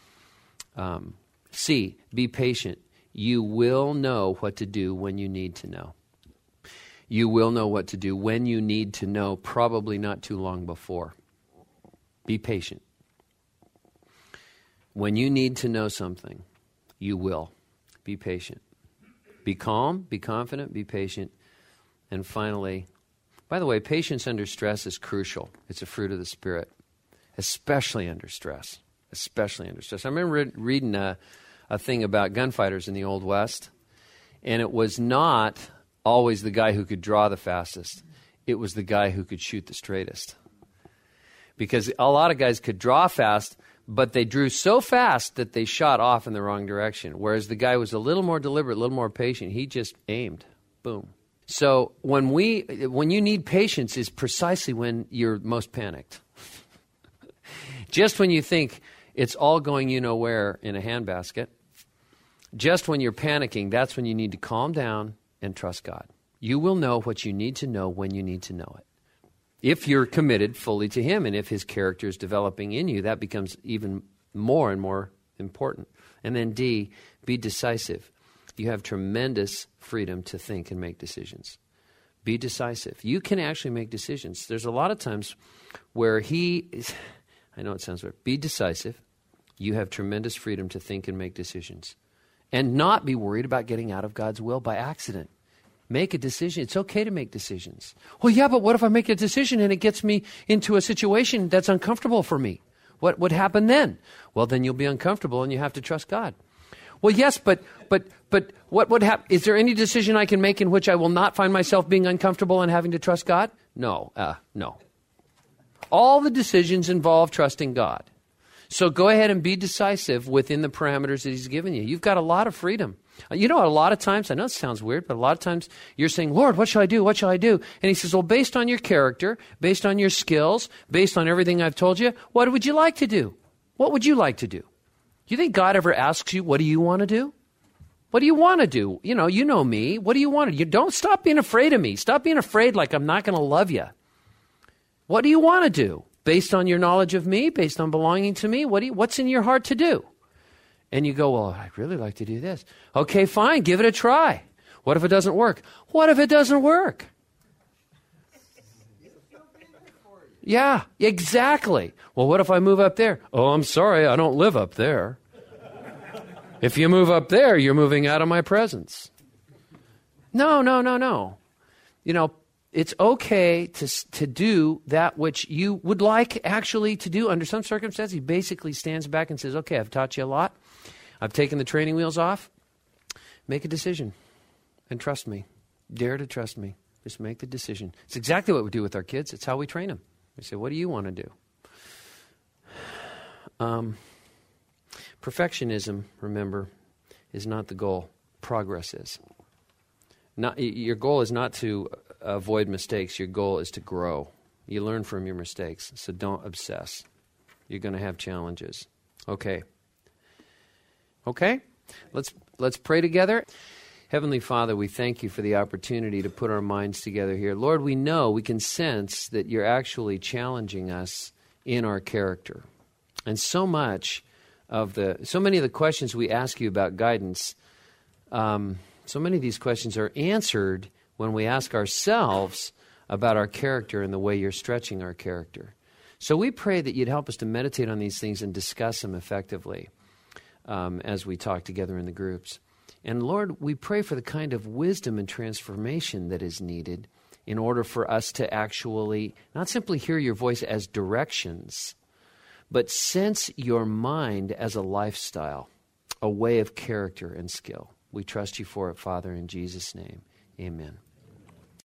C, be patient. You will know what to do when you need to know. You will know what to do when you need to know, probably not too long before. Be patient. When you need to know something, you will. Be patient. Be calm, be confident, be patient. And finally, by the way, patience under stress is crucial. It's a fruit of the Spirit, especially under stress. Especially under stress. I remember reading a thing about gunfighters in the Old West, and it was not always the guy who could draw the fastest. It was the guy who could shoot the straightest. Because a lot of guys could draw fast, but they drew so fast that they shot off in the wrong direction. Whereas the guy was a little more deliberate, a little more patient. He just aimed. Boom. So when you need patience is precisely when you're most panicked. Just when you think it's all going you know where in a handbasket, just when you're panicking, that's when you need to calm down and trust God. You will know what you need to know when you need to know it. If you're committed fully to him and if his character is developing in you, that becomes even more and more important. And then D, be decisive. You have tremendous freedom to think and make decisions. Be decisive. You can actually make decisions. There's a lot of times where I know it sounds weird. Be decisive. You have tremendous freedom to think and make decisions. And not be worried about getting out of God's will by accident. Make a decision. It's okay to make decisions. Well, yeah, but what if I make a decision and it gets me into a situation that's uncomfortable for me? What would happen then? Well, then you'll be uncomfortable and you have to trust God. Well, yes, but what would happen? Is there any decision I can make in which I will not find myself being uncomfortable and having to trust God? No. All the decisions involve trusting God. So go ahead and be decisive within the parameters that he's given you. You've got a lot of freedom. You know, a lot of times, I know it sounds weird, but a lot of times you're saying, Lord, what shall I do? What shall I do? And he says, well, based on your character, based on your skills, based on everything I've told you, what would you like to do? What would you like to do? Do you think God ever asks you, what do you want to do? What do you want to do? You know me. What do you want to do? You don't stop being afraid of me. Stop being afraid like I'm not going to love you. What do you want to do? Based on your knowledge of me, based on belonging to me, what's in your heart to do? And you go, well, I'd really like to do this. Okay, fine, give it a try. What if it doesn't work? What if it doesn't work? Yeah, exactly. Well, what if I move up there? Oh, I'm sorry, I don't live up there. If you move up there, you're moving out of my presence. No. You know, it's okay to do that which you would like actually to do under some circumstances. He basically stands back and says, okay, I've taught you a lot. I've taken the training wheels off. Make a decision and trust me. Dare to trust me. Just make the decision. It's exactly what we do with our kids. It's how we train them. We say, what do you want to do? Perfectionism, remember, is not the goal. Progress is. Your goal is not to avoid mistakes. Your goal is to grow. You learn from your mistakes, so don't obsess. You're going to have challenges. Okay? Let's pray together. Heavenly Father, we thank you for the opportunity to put our minds together here. Lord, we know, we can sense that you're actually challenging us in our character. And so many of the questions we ask you about guidance, so many of these questions are answered when we ask ourselves about our character and the way you're stretching our character. So we pray that you'd help us to meditate on these things and discuss them effectively as we talk together in the groups. And Lord, we pray for the kind of wisdom and transformation that is needed in order for us to actually not simply hear your voice as directions, but sense your mind as a lifestyle, a way of character and skill. We trust you for it, Father, in Jesus' name. Amen.